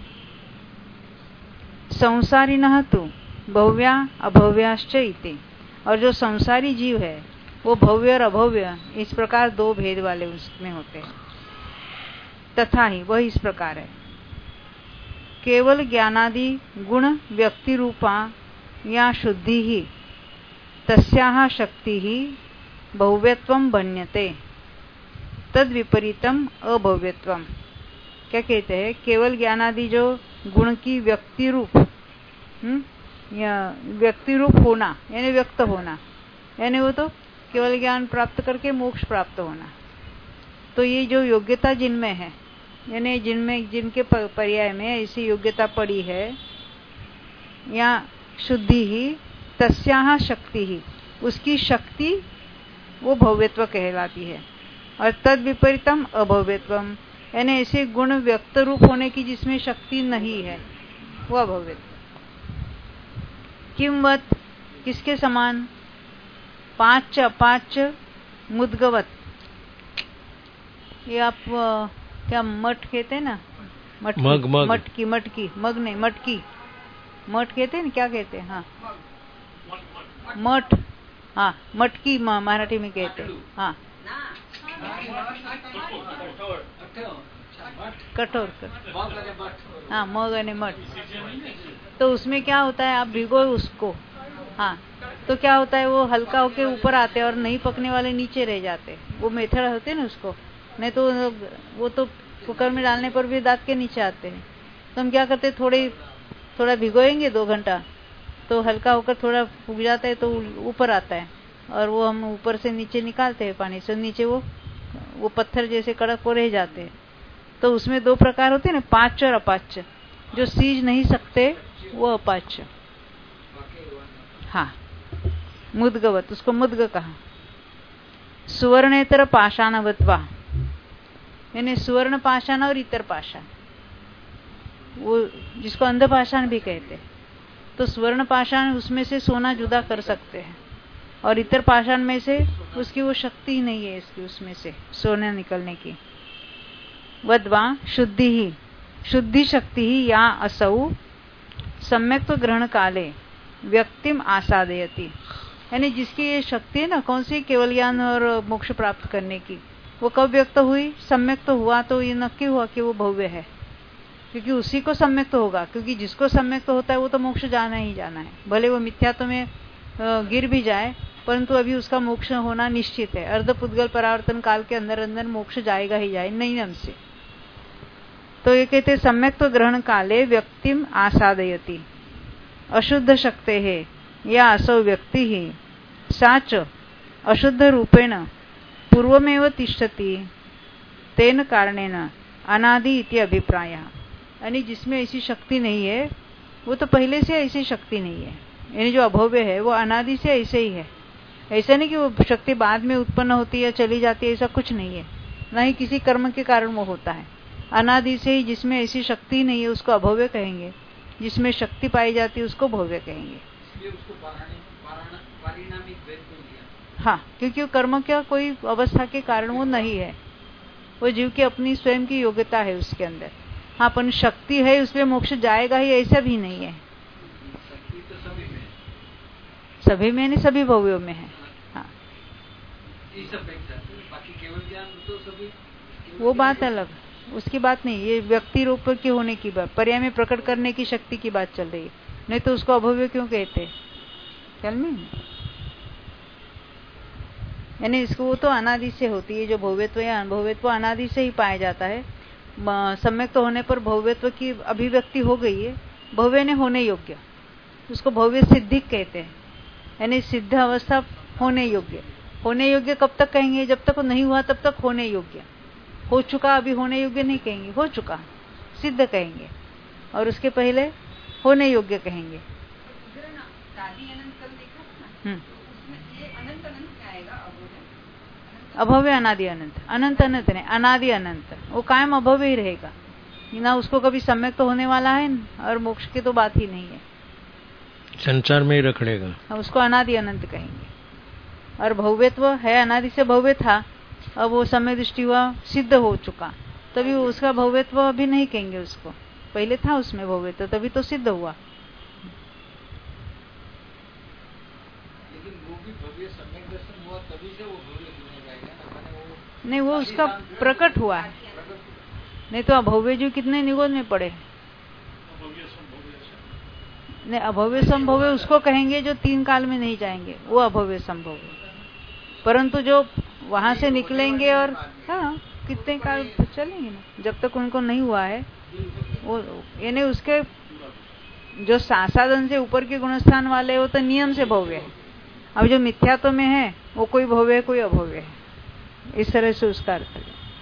संसारिणः तु भव्या अभव्याश्च इति, और जो संसारी जीव है वो भव्य और अभव्य इस प्रकार दो भेद वाले उसमें होते हैं। तथा ही वह इस प्रकार है, केवल ज्ञानादि गुण व्यक्ति रूपा या शुद्धि ही तस्याः शक्ति ही भव्यत्वं भण्यते तद विपरीतम अभव्यत्वम। क्या कहते हैं? केवल ज्ञानादि जो गुण की व्यक्ति रूप या व्यक्ति रूप होना यानी व्यक्त होना, यानी वो तो केवल ज्ञान प्राप्त करके मोक्ष प्राप्त होना। तो ये जो योग्यता जिनमें है, यानी जिनके पर्याय में ऐसी योग्यता पड़ी है, या शुद्धि ही तस्याह शक्ति ही, उसकी शक्ति वो भव्यत्व कहलाती है। और तद विपरीतम अभव्यत्वम, यानी ऐसे गुण व्यक्त रूप होने की जिसमें शक्ति नहीं है, वो अभव्यत्व। किमवत, किसके समान? पांच अपाच मुद्गवत। ये आप क्या मठ कहते हैं ना, मटकी मग नहीं, मटकी मठ कहते हैं ना, क्या कहते हैं? हाँ मठ, हाँ मटकी मराठी में कहते हैं। हाँ कठोर, हाँ मग और मठ। तो उसमें क्या होता है, आप भिगो उसको, हाँ तो क्या होता है, वो हल्का होके ऊपर आते हैं और नहीं पकने वाले नीचे रह जाते। वो मेथड होते हैं ना उसको, नहीं तो वो तो कुकर में डालने पर भी दांत के नीचे आते हैं। तो हम क्या करते हैं, थोड़ा भिगोएंगे 2 घंटा, तो हल्का होकर थोड़ा फूक जाता है तो ऊपर आता है, और वो हम ऊपर से नीचे निकालते हैं पानी से, नीचे वो पत्थर जैसे कड़क वो रह जाते हैं। तो उसमें 2 प्रकार होते हैं ना, पाच्य और अपाच्य। जो सीज नहीं सकते वो अपाच्य। हाँ मुद्गवत, उसको मुद्ग कहा। सुवर्णेतर पाषाणवत्वा, यानी सुवर्ण पाषाण और इतर पाषाण, वो जिसको अंध पाषाण भी कहते हैं। तो सुवर्ण पाषाण उसमें से सोना जुदा कर सकते हैं, और इतर पाषाण में से उसकी वो शक्ति नहीं है, इसकी उसमें से सोना निकलने की। वद्वा शुद्धि ही, शुद्धि शक्ति ही या असौ सम्यक्त्व ग्रहण काले व्यक्तिम आसादयति, यानी जिसकी ये शक्ति है ना, कौन सी? केवल ज्ञान और मोक्ष प्राप्त करने की। वो कब व्यक्त हुई? सम्यक तो हुआ, तो ये नक्की हुआ कि वो भव्य है, क्योंकि उसी को सम्यक तो होगा। क्योंकि जिसको सम्यक तो होता है वो तो मोक्ष जाना ही जाना है, भले वो मिथ्यात्व में गिर भी जाए, परंतु अभी उसका मोक्ष होना निश्चित है। अर्धपुद्गल परावर्तन काल के अंदर अंदर मोक्ष जाएगा ही जाए, नहीं हमसे। तो ये कहते सम्यक तो ग्रहण काले व्यक्तिम आसादयति, अशुद्ध शक्ते है या असौ व्यक्ति ही साच अशुद्ध रूपेण पूर्वमेव तिष्ठति, तेन कारणेन अनादि इति अभिप्राय। यानी जिसमें ऐसी शक्ति नहीं है, वो तो पहले से ऐसी शक्ति नहीं है, यानी जो अभव्य है वो अनादि से ऐसे ही है। ऐसा नहीं कि वो शक्ति बाद में उत्पन्न होती है चली जाती है, ऐसा कुछ नहीं है, ना ही किसी कर्म के कारण वो होता है। अनादि से ही जिसमें ऐसी शक्ति नहीं है उसको अभव्य कहेंगे, जिसमें शक्ति पाई जाती है उसको भव्य कहेंगे। हाँ, क्योंकि वो कर्म का कोई अवस्था के कारण वो नहीं है, वो जीव की अपनी स्वयं की योग्यता है उसके अंदर। हाँ, पर शक्ति है उसमें मोक्ष जाएगा ही, ऐसा भी नहीं है। सभी में नहीं, सभी भव्यों में है। हाँ, वो बात अलग, उसकी बात नहीं। ये व्यक्ति रूप के होने की बात, पर्याय में प्रकट करने की शक्ति की बात चल रही है, नहीं तो उसको अभव्य क्यों कहते? चल में यानी इसको वो तो अनादि से होती है, जो भव्यत्व या अनुभव्यत्व अनादि से ही पाया जाता है। सम्यक तो होने पर भव्यत्व की अभिव्यक्ति हो गई है, भव्य ने होने योग्य, उसको भव्य सिद्धि कहते हैं। यानी सिद्ध अवस्था होने योग्य। होने योग्य कब तक कहेंगे? जब तक वो नहीं हुआ तब तक होने योग्य। हो चुका अभी होने योग्य नहीं कहेंगे, हो चुका सिद्ध कहेंगे, और उसके पहले होने योग्य कहेंगे। अभव्य अनादि अनंत, अनंत अनंत नहीं, अनादि अनंत, वो कायम अभव्य ही रहेगा ना। उसको कभी सम्यक तो होने वाला है और मोक्ष की तो बात ही नहीं है, संसार में ही रखड़ेगा, उसको अनादि अनंत कहेंगे। और भव्यत्व है, अनादि से भव्य था, अब वो समय दृष्टि हुआ, सिद्ध हो चुका, तभी उसका भव्यत्व अभी नहीं कहेंगे उसको, पहले था उसमें भव्यत्व, तभी तो सिद्ध हुआ। नहीं, वो उसका प्रकट हुआ है, नहीं तो अभव्य जो कितने निगोद में पड़े। नहीं, अभव्य संभव्य उसको कहेंगे जो 3 काल में नहीं जाएंगे, वो अभव्य संभव्य। परंतु जो वहां से निकलेंगे और हाँ कितने काल चलेंगे ना, जब तक उनको नहीं हुआ है वो, यानी उसके जो साधन से ऊपर के गुणस्थान वाले हैं वो तो नियम से भव्य है। अब जो मिथ्यात्व में है वो कोई भव्य है कोई अभव्य है, इस तरह से उसका अर्थ है।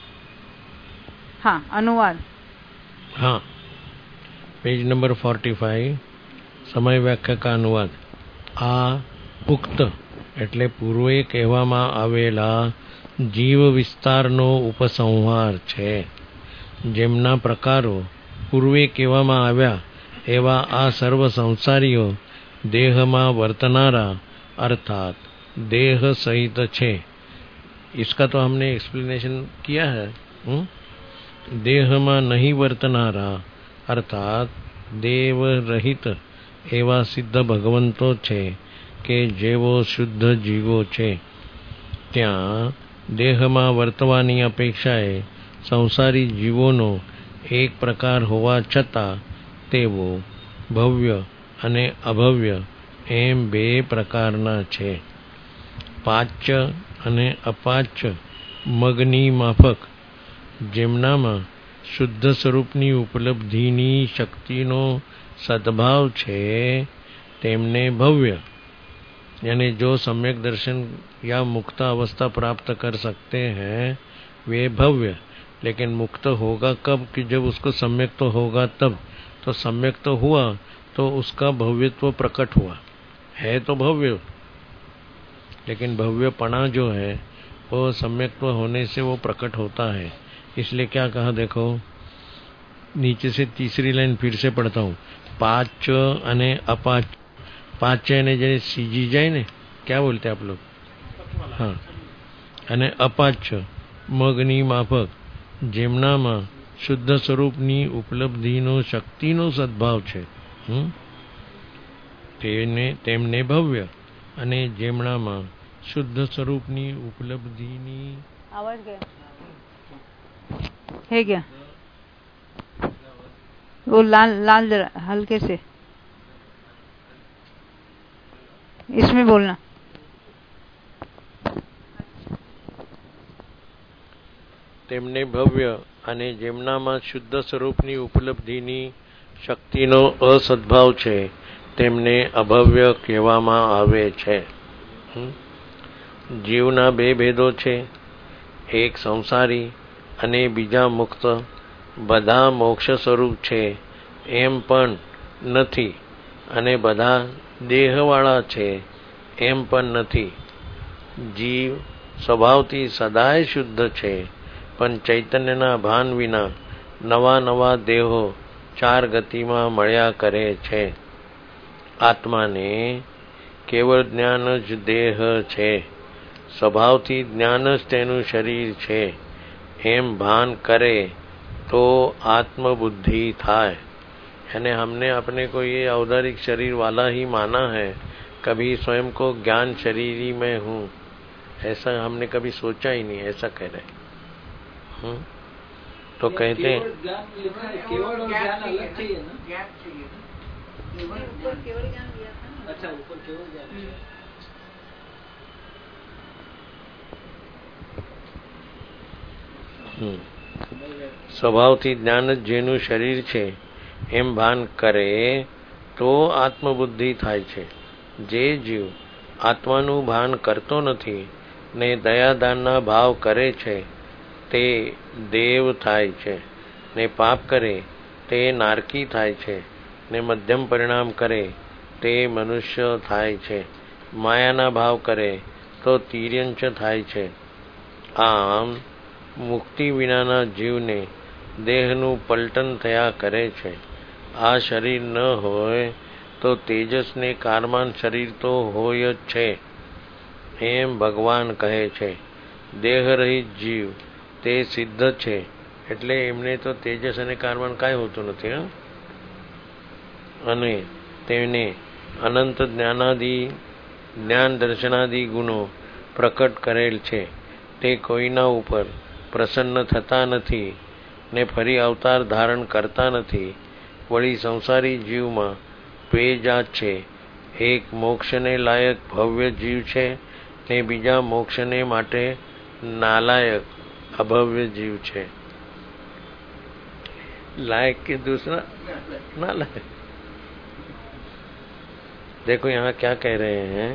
हाँ, अनुवाद। हाँ, पेज नंबर 45 समय व्याख्या का अनुवाद। આ ઉક્ત એટલે પૂર્વે કહેવામાં આવેલા જીવ વિસ્તારનો ઉપસંહાર છે. જેમના પ્રકારો પૂર્વે કહેવામાં આવ્યા એવા આ સર્વ સંસારીઓ દેહમાં વર્તનારા अर्थात देह सहित छे। इसका तो हमने एक्सप्लेनेशन किया है। देह में नहीं वर्तनारा अर्थात देव रहित एवा सिद्ध भगवंतो छे के जेवो शुद्ध जीवो छे। त्या देह में वर्तवानी अपेक्षाए संसारी जीवोनो एक प्रकार होवा छता तेवो भव्य अने अभव्य एम बे प्रकारना छे। पाच्य अने अपाच्य मगनी माफक जेमनामां शुद्ध स्वरूपनी उपलब्धिनी शक्तिनो सद्भाव छे तेमने भव्य, यानी जो सम्यक दर्शन या मुक्त अवस्था प्राप्त कर सकते हैं वे भव्य। लेकिन मुक्त होगा कब कि जब उसको सम्यक तो होगा तब। तो सम्यक तो हुआ तो उसका भव्यत्व प्रकट हुआ, है तो भव्य, लेकिन भव्यपना जो है वो सम्यक्त्व होने से वो प्रकट होता है। इसलिए क्या कहा, देखो नीचे से तीसरी लाइन फिर से पढ़ता हूँ। पाच अने अपाच, पाच्य ने जैसे सीजी जाए ने, क्या बोलते आप लोग? हाँ, अने अपाच्य मगनी माफक जेमनामां शुद्ध स्वरूपनी उपलब्धिनो शक्तिनो सद्भाव छे तेमने भव्य अने जेमणामां शुद्ध स्वरूपनी उपलब्धिनी। आवाज गया है क्या? वो लाल लाल जरा हल्के से इसमें बोलना। तेमने भव्य अने जेमनामां शुद्ध स्वरूपनी उपलब्धिनी शक्तिनो असद्भाव छे तेमने अभव्य कहेवामां आवे छे। जीवना बे भेदो छे, एक संसारी अने बीजा मुक्त। बधा मोक्ष स्वरूप छे एम पण नथी, अने बधा देहवाळा छे एम पण नथी। जीव स्वभावथी सदाय शुद्ध छे, पण चैतन्यना भान विना नवा नवा देहो चार गतिमां मळ्या करे छे। आत्मा ने केवल ज्ञान ज देह छे, स्वभावथी ज्ञान ज तेनुं शरीर छे एम भान करे तो आत्मबुद्धि थाय। यानी हमने अपने को ये औदारिक शरीर वाला ही माना है, कभी स्वयं को ज्ञान शरीरी में हूँ ऐसा हमने कभी सोचा ही नहीं, ऐसा कह रहे। तो कहते हैं केवल ज्ञान अलग चाहिए ना, ज्ञान चाहिए। ऊपर केवल ज्ञान दिया था ना। अच्छा, ऊपर केवल ज्ञान। स्वभावथी ज्ञान जेनु शरीर छे एम भान करे तो आत्मबुद्धि थाय छे। जे जीव आत्मानु भान करतो नथी ने दयादानना भाव करे छे ते देव थाय छे, ने पाप करे ते नारकी थाय छे, ने मध्यम परिणाम करे ते मनुष्य थाय छे, मायाना भाव करे तो तिर्यंच थाय छे। आम मुक्ति विनाना जीवने देहनु पलटन थया करे छे। आ शरीर न होय तो तेजस ने कारमान शरीर तो होय ज छे एम भगवान कहे छे। देह रहित जीव ते सिद्ध छे એટલે એમને તો તેજસ અને કારમાન કાંઈ હોતું નથી। અને તેને અનંત જ્ઞાન દર્શનાદિ ગુણો પ્રકટ કરેલ છે। તે કોઈના ઉપર પ્રસન્ન થતા નથી ને ફરી અવતાર ધારણ કરતા નથી। વળી સંસારી જીવમાં બે જાત છે, એક મોક્ષને લાયક ભવ્ય જીવ છે ને બીજા મોક્ષને માટે નાલાયક अभव्य जीव छे। लायक के दूसरा ना लायक। देखो यहाँ क्या कह रहे हैं,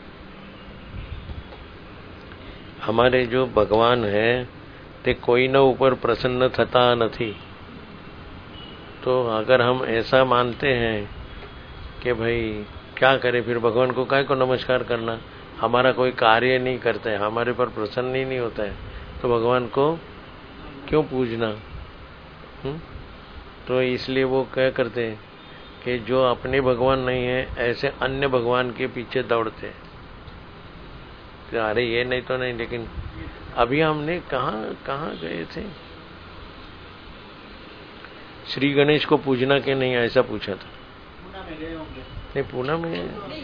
हमारे जो भगवान है ते कोई न ऊपर प्रसन्न थता नहीं। तो अगर हम ऐसा मानते हैं कि भाई क्या करें, फिर भगवान को काहे को नमस्कार करना, हमारा कोई कार्य नहीं करता है, हमारे पर प्रसन्न ही नहीं होता है, तो भगवान को क्यों पूजना? तो इसलिए वो क्या करते हैं कि जो अपने भगवान नहीं है ऐसे अन्य भगवान के पीछे दौड़ते हैं। तो अरे ये नहीं तो नहीं, लेकिन अभी हमने कहाँ गए थे, श्री गणेश को पूजना के नहीं ऐसा पूछा था। नहीं पूना में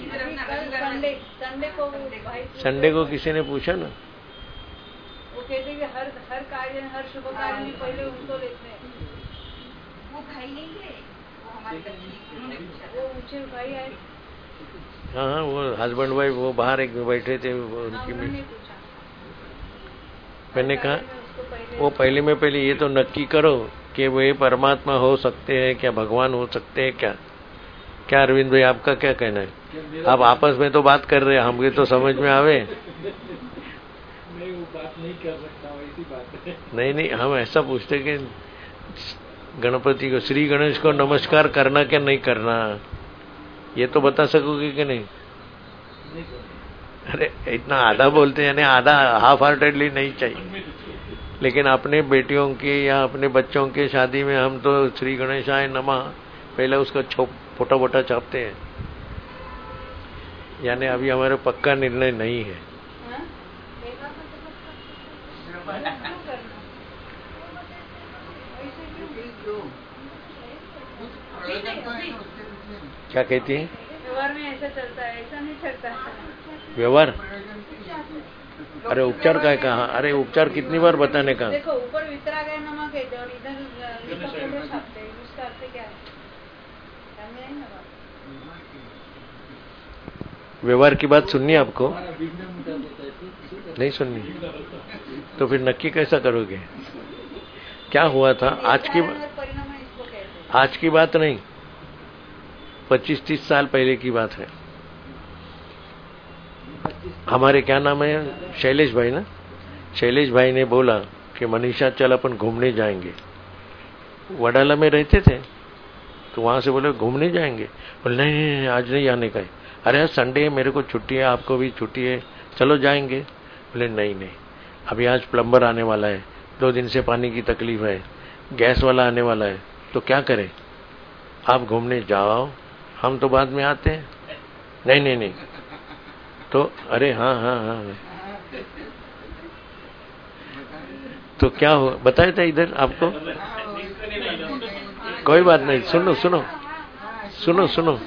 संडे को किसी ने पूछा ना, वो कहते कि हर कार्य हर शुभ कार्य में पहले उनको लेते हैं। वो भाई नहीं थे, वो हमारे वो ऊंचे भाई आए। हाँ वो हस्बैंड वाइफ वो बाहर एक बैठे थे, उनकी मैंने कहा वो पहले ये तो नक्की करो कि वे परमात्मा हो सकते हैं क्या, भगवान हो सकते हैं क्या? क्या अरविंद भाई आपका क्या कहना है? आप आपस में तो बात कर रहे हैं, हमें तो समझ में आवे। नहीं वो बात नहीं कर सकता, ऐसी बात है। नहीं हम ऐसा पूछते कि गणपति को, श्री गणेश को नमस्कार करना क्या नहीं करना, ये तो बता सकोगे कि नहीं? अरे इतना आधा बोलते हैं, यानी आधा हाफ हार्टेडली नहीं चाहिए, लेकिन अपने बेटियों के या अपने बच्चों के शादी में हम तो श्री गणेशाय नमः पहले उसका फोटा वोटा छापते हैं। यानी अभी हमारा पक्का निर्णय नहीं है। क्या कहती है? व्यवहार में ऐसा चलता है, ऐसा नहीं चलता है व्यवहार। अरे उपचार का है कहा? अरे उपचार कितनी बार बताने का? देखो ऊपर वितरा गए नमक कहते और इधर इसका फोटो छापते हैं, उसका अर्थ क्या है? व्यवहार की बात सुननी है आपको? नहीं सुननी तो फिर नक्की कैसा करोगे? क्या हुआ था आज की बात नहीं, 25-30 साल पहले की बात है। हमारे क्या नाम है, शैलेश भाई ना, शैलेश भाई ने बोला कि मनीषा चल अपन घूमने जाएंगे। वडाला में रहते थे तो वहां से बोले घूमने जाएंगे, बोले नहीं आज नहीं आने का है। अरे संडे है, मेरे को छुट्टी है, आपको भी छुट्टी है, चलो जाएंगे। बोले नहीं अभी आज प्लम्बर आने वाला है, 2 दिन से पानी की तकलीफ है, गैस वाला आने वाला है, तो क्या करें, आप घूमने जाओ, हम तो बाद में आते हैं। नहीं तो अरे हाँ तो क्या हो बताया था इधर आपको? कोई बात नहीं, सुनो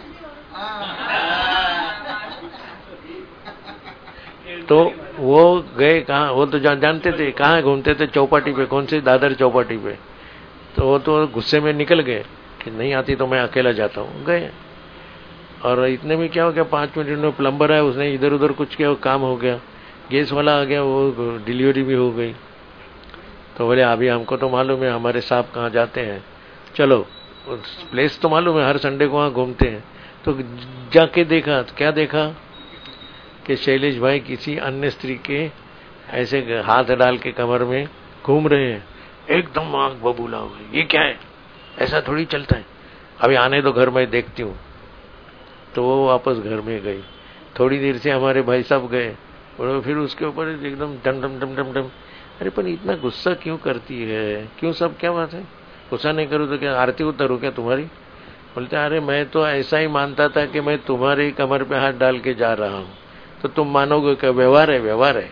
तो वो गए कहाँ, वो तो जानते थे कहाँ घूमते थे, चौपाटी पे, कौन सी दादर चौपाटी पे। तो वो तो गुस्से में निकल गए कि नहीं आती तो मैं अकेला जाता हूँ, गए। और इतने में क्या हो गया, 5 मिनट में प्लम्बर आया, उसने इधर उधर कुछ किया, काम हो गया, गैस वाला आ गया, वो डिलीवरी भी हो गई। तो बोले अभी हमको तो मालूम है हमारे साहब कहाँ जाते हैं, चलो प्लेस तो मालूम है, हर संडे को वहाँ घूमते हैं। तो जाके देखा, क्या देखा कि शैलेश भाई किसी अन्य स्त्री के ऐसे हाथ डाल के कमर में घूम रहे हैं, एकदम आंख बबूला हो गई, ये क्या है, ऐसा थोड़ी चलता है, अभी आने दो घर में देखती हूँ। तो वो वापस घर में गई। थोड़ी देर से हमारे भाई साहब गए और फिर उसके ऊपर एकदम डम। अरे पर इतना गुस्सा क्यों करती है, क्यों सब, क्या बात है, गुस्सा नहीं करूँ तो क्या आरती उतारूँ क्या तुम्हारी? बोलते अरे मैं तो ऐसा ही मानता था कि मैं तुम्हारी कमर पे हाथ डाल के जा रहा हूँ, तो तुम मानोगे क्या? व्यवहार है।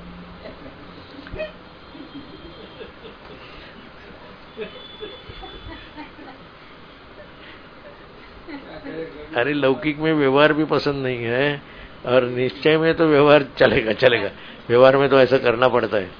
अरे लौकिक में व्यवहार भी पसंद नहीं है और निश्चय में तो व्यवहार चलेगा। व्यवहार में तो ऐसा करना पड़ता है।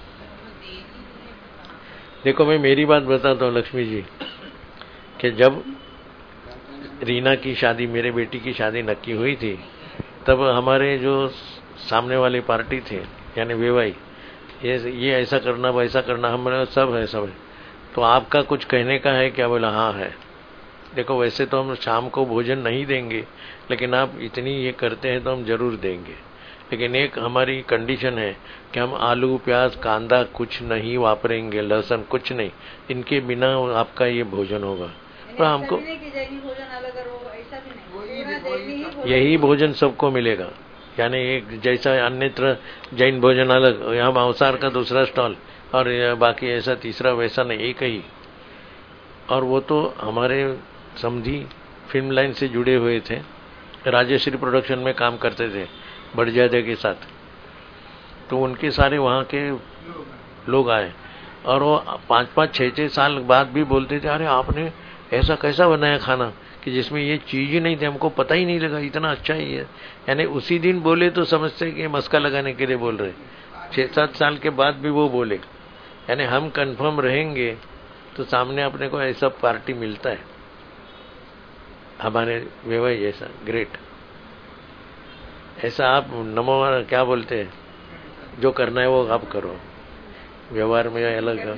देखो मैं मेरी बात बताता हूँ लक्ष्मी जी, कि जब रीना की शादी, मेरे बेटी की शादी नक्की हुई थी, तब हमारे जो सामने वाली पार्टी थे यानी वेवाई, ये ऐसा करना वैसा करना, हमारे सब है। तो आपका कुछ कहने का है क्या? बोला हाँ है। देखो वैसे तो हम शाम को भोजन नहीं देंगे, लेकिन आप इतनी ये करते हैं तो हम जरूर देंगे। लेकिन एक हमारी कंडीशन है कि हम आलू प्याज कांदा कुछ नहीं वापरेंगे, लहसुन कुछ नहीं, इनके बिना आपका ये भोजन होगा। तो हमको यही भोजन सबको मिलेगा, यानी एक जैसा अन्यत्र जैन भोजन अलग, यहाँ मांसाहार का दूसरा स्टॉल और बाकी ऐसा तीसरा, वैसा नहीं, एक ही। और वो तो हमारे समझी फिल्म लाइन से जुड़े हुए थे, राजेश्री प्रोडक्शन में काम करते थे बढ़ियादे के साथ, तो उनके सारे वहाँ के लोग आए और वो 5-5, 6-6 साल बाद भी बोलते थे, अरे आपने ऐसा कैसा बनाया खाना कि जिसमें ये चीज ही नहीं थी, हमको पता ही नहीं लगा, इतना अच्छा ही है। यानी उसी दिन बोले तो समझते कि मस्का लगाने के लिए बोल रहे, 6-7 साल के बाद भी वो बोले। यानी हम कंफर्म रहेंगे तो सामने अपने को ऐसा पार्टी मिलता है, हमारे व्यवहार जैसा ग्रेट। ऐसा आप नमो क्या बोलते हैं, जो करना है वो आप करो, व्यवहार में अलग है।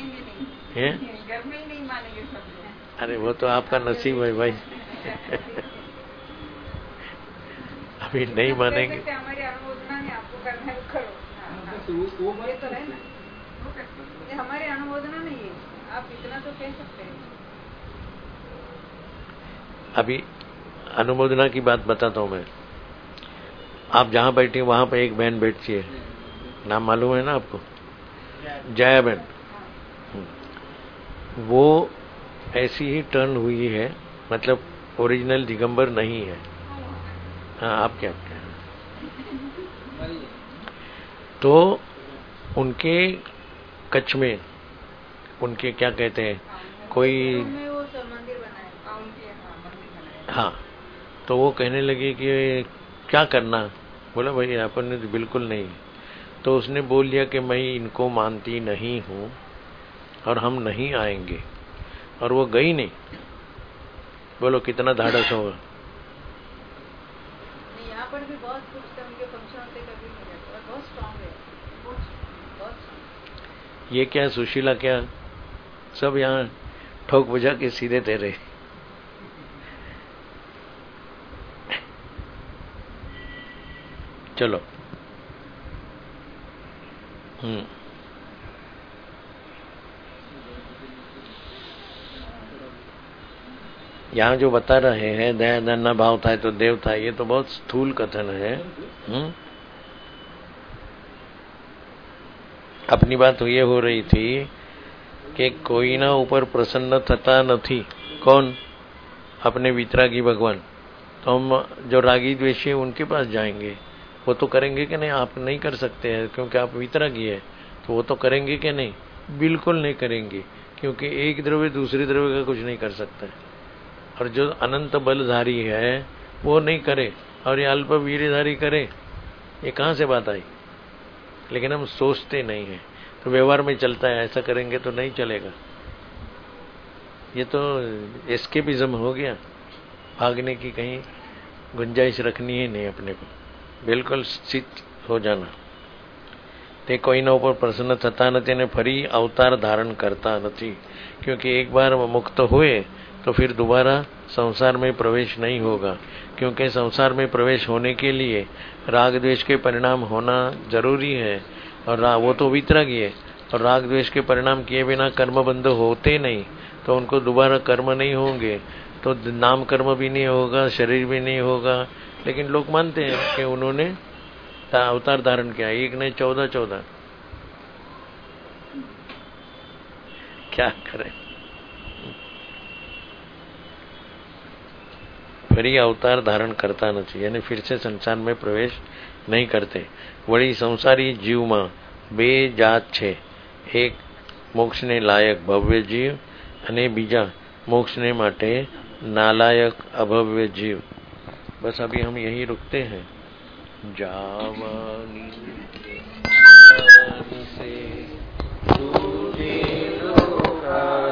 अरे वो तो आपका नसीब है भाई। अभी नहीं मानेंगे। हमारी अनुमोदना है, आपको करना है करो, ये तो है ना, ये हमारी अनुमोदना नहीं है, आप इतना तो कह सकते हैं। अभी अनुमोदना की बात बताता हूँ मैं। आप जहाँ बैठी वहां पर एक बहन बैठती है, नाम मालूम है ना आपको, जया बहन। वो ऐसी ही टर्न हुई है, मतलब ओरिजिनल दिगंबर नहीं है। हाँ, आप क्या तो उनके कच्छ में उनके क्या कहते हैं, कोई हाँ, तो वो कहने लगे कि क्या करना, बोला भाई अपन ने बिल्कुल नहीं। तो उसने बोल दिया कि मैं इनको मानती नहीं हूँ और हम नहीं आएंगे, और वो गई नहीं। बोलो कितना धाड़स होगा। यहाँ पर भी बहुत कुछ उनके फंक्शन होते कभी नहीं रहता, बहुत स्ट्रांग है, बहुत। ये क्या सुशीला, क्या सब यहाँ ठोक बुझा के सीधे तेरे। चलो यहाँ जो बता रहे हैं दया धन्ना भाव था तो देव था, ये तो बहुत स्थूल कथन है। अपनी बात ये हो रही थी कि कोई ना ऊपर प्रसन्न थता नहीं, कौन, अपने वितरागी भगवान। तो हम जो रागी द्वेषी है उनके पास जाएंगे, वो तो करेंगे कि नहीं, आप नहीं कर सकते हैं क्योंकि आप वितरागी है, तो वो तो करेंगे कि नहीं, बिल्कुल नहीं करेंगे, क्योंकि एक द्रव्य दूसरे द्रव्य का कुछ नहीं कर सकता है। और जो अनंत बलधारी है वो नहीं करे और ये अल्प वीरधारी करे, ये कहाँ से बात आई। लेकिन हम सोचते नहीं है, तो व्यवहार में चलता है, ऐसा करेंगे तो नहीं चलेगा। ये तो एस्केपिज्म हो गया, भागने की कहीं गुंजाइश रखनी ही नहीं अपने को, बिल्कुल स्थित हो जाना। ते कोई ना ऊपर प्रसन्न थता नहीं ने फरी अवतार धारण करता नहीं, क्योंकि एक बार मुक्त हुए तो फिर दोबारा संसार में प्रवेश नहीं होगा, क्योंकि संसार में प्रवेश होने के लिए राग द्वेष के परिणाम होना जरूरी है, और वो तो वितरागी है, और राग द्वेष के परिणाम किए बिना कर्म बंध होते नहीं, तो उनको दोबारा कर्म नहीं होंगे, तो नाम कर्म भी नहीं होगा, शरीर भी नहीं होगा। लेकिन लोग मानते हैं कि उन्होंने अवतार धारण किया, एक नहीं 14 क्या करें। फिर अवतार धारण करता नहीं, यानी फिर से संसार में प्रवेश नहीं करते। वही संसारी जीव में बे जात छे, एक मोक्ष ने लायक भव्य जीव અને बीजा मोक्ष ने माटे नालायक अभव्य जीव। बस अभी हम यही रुकते हैं। जावानी से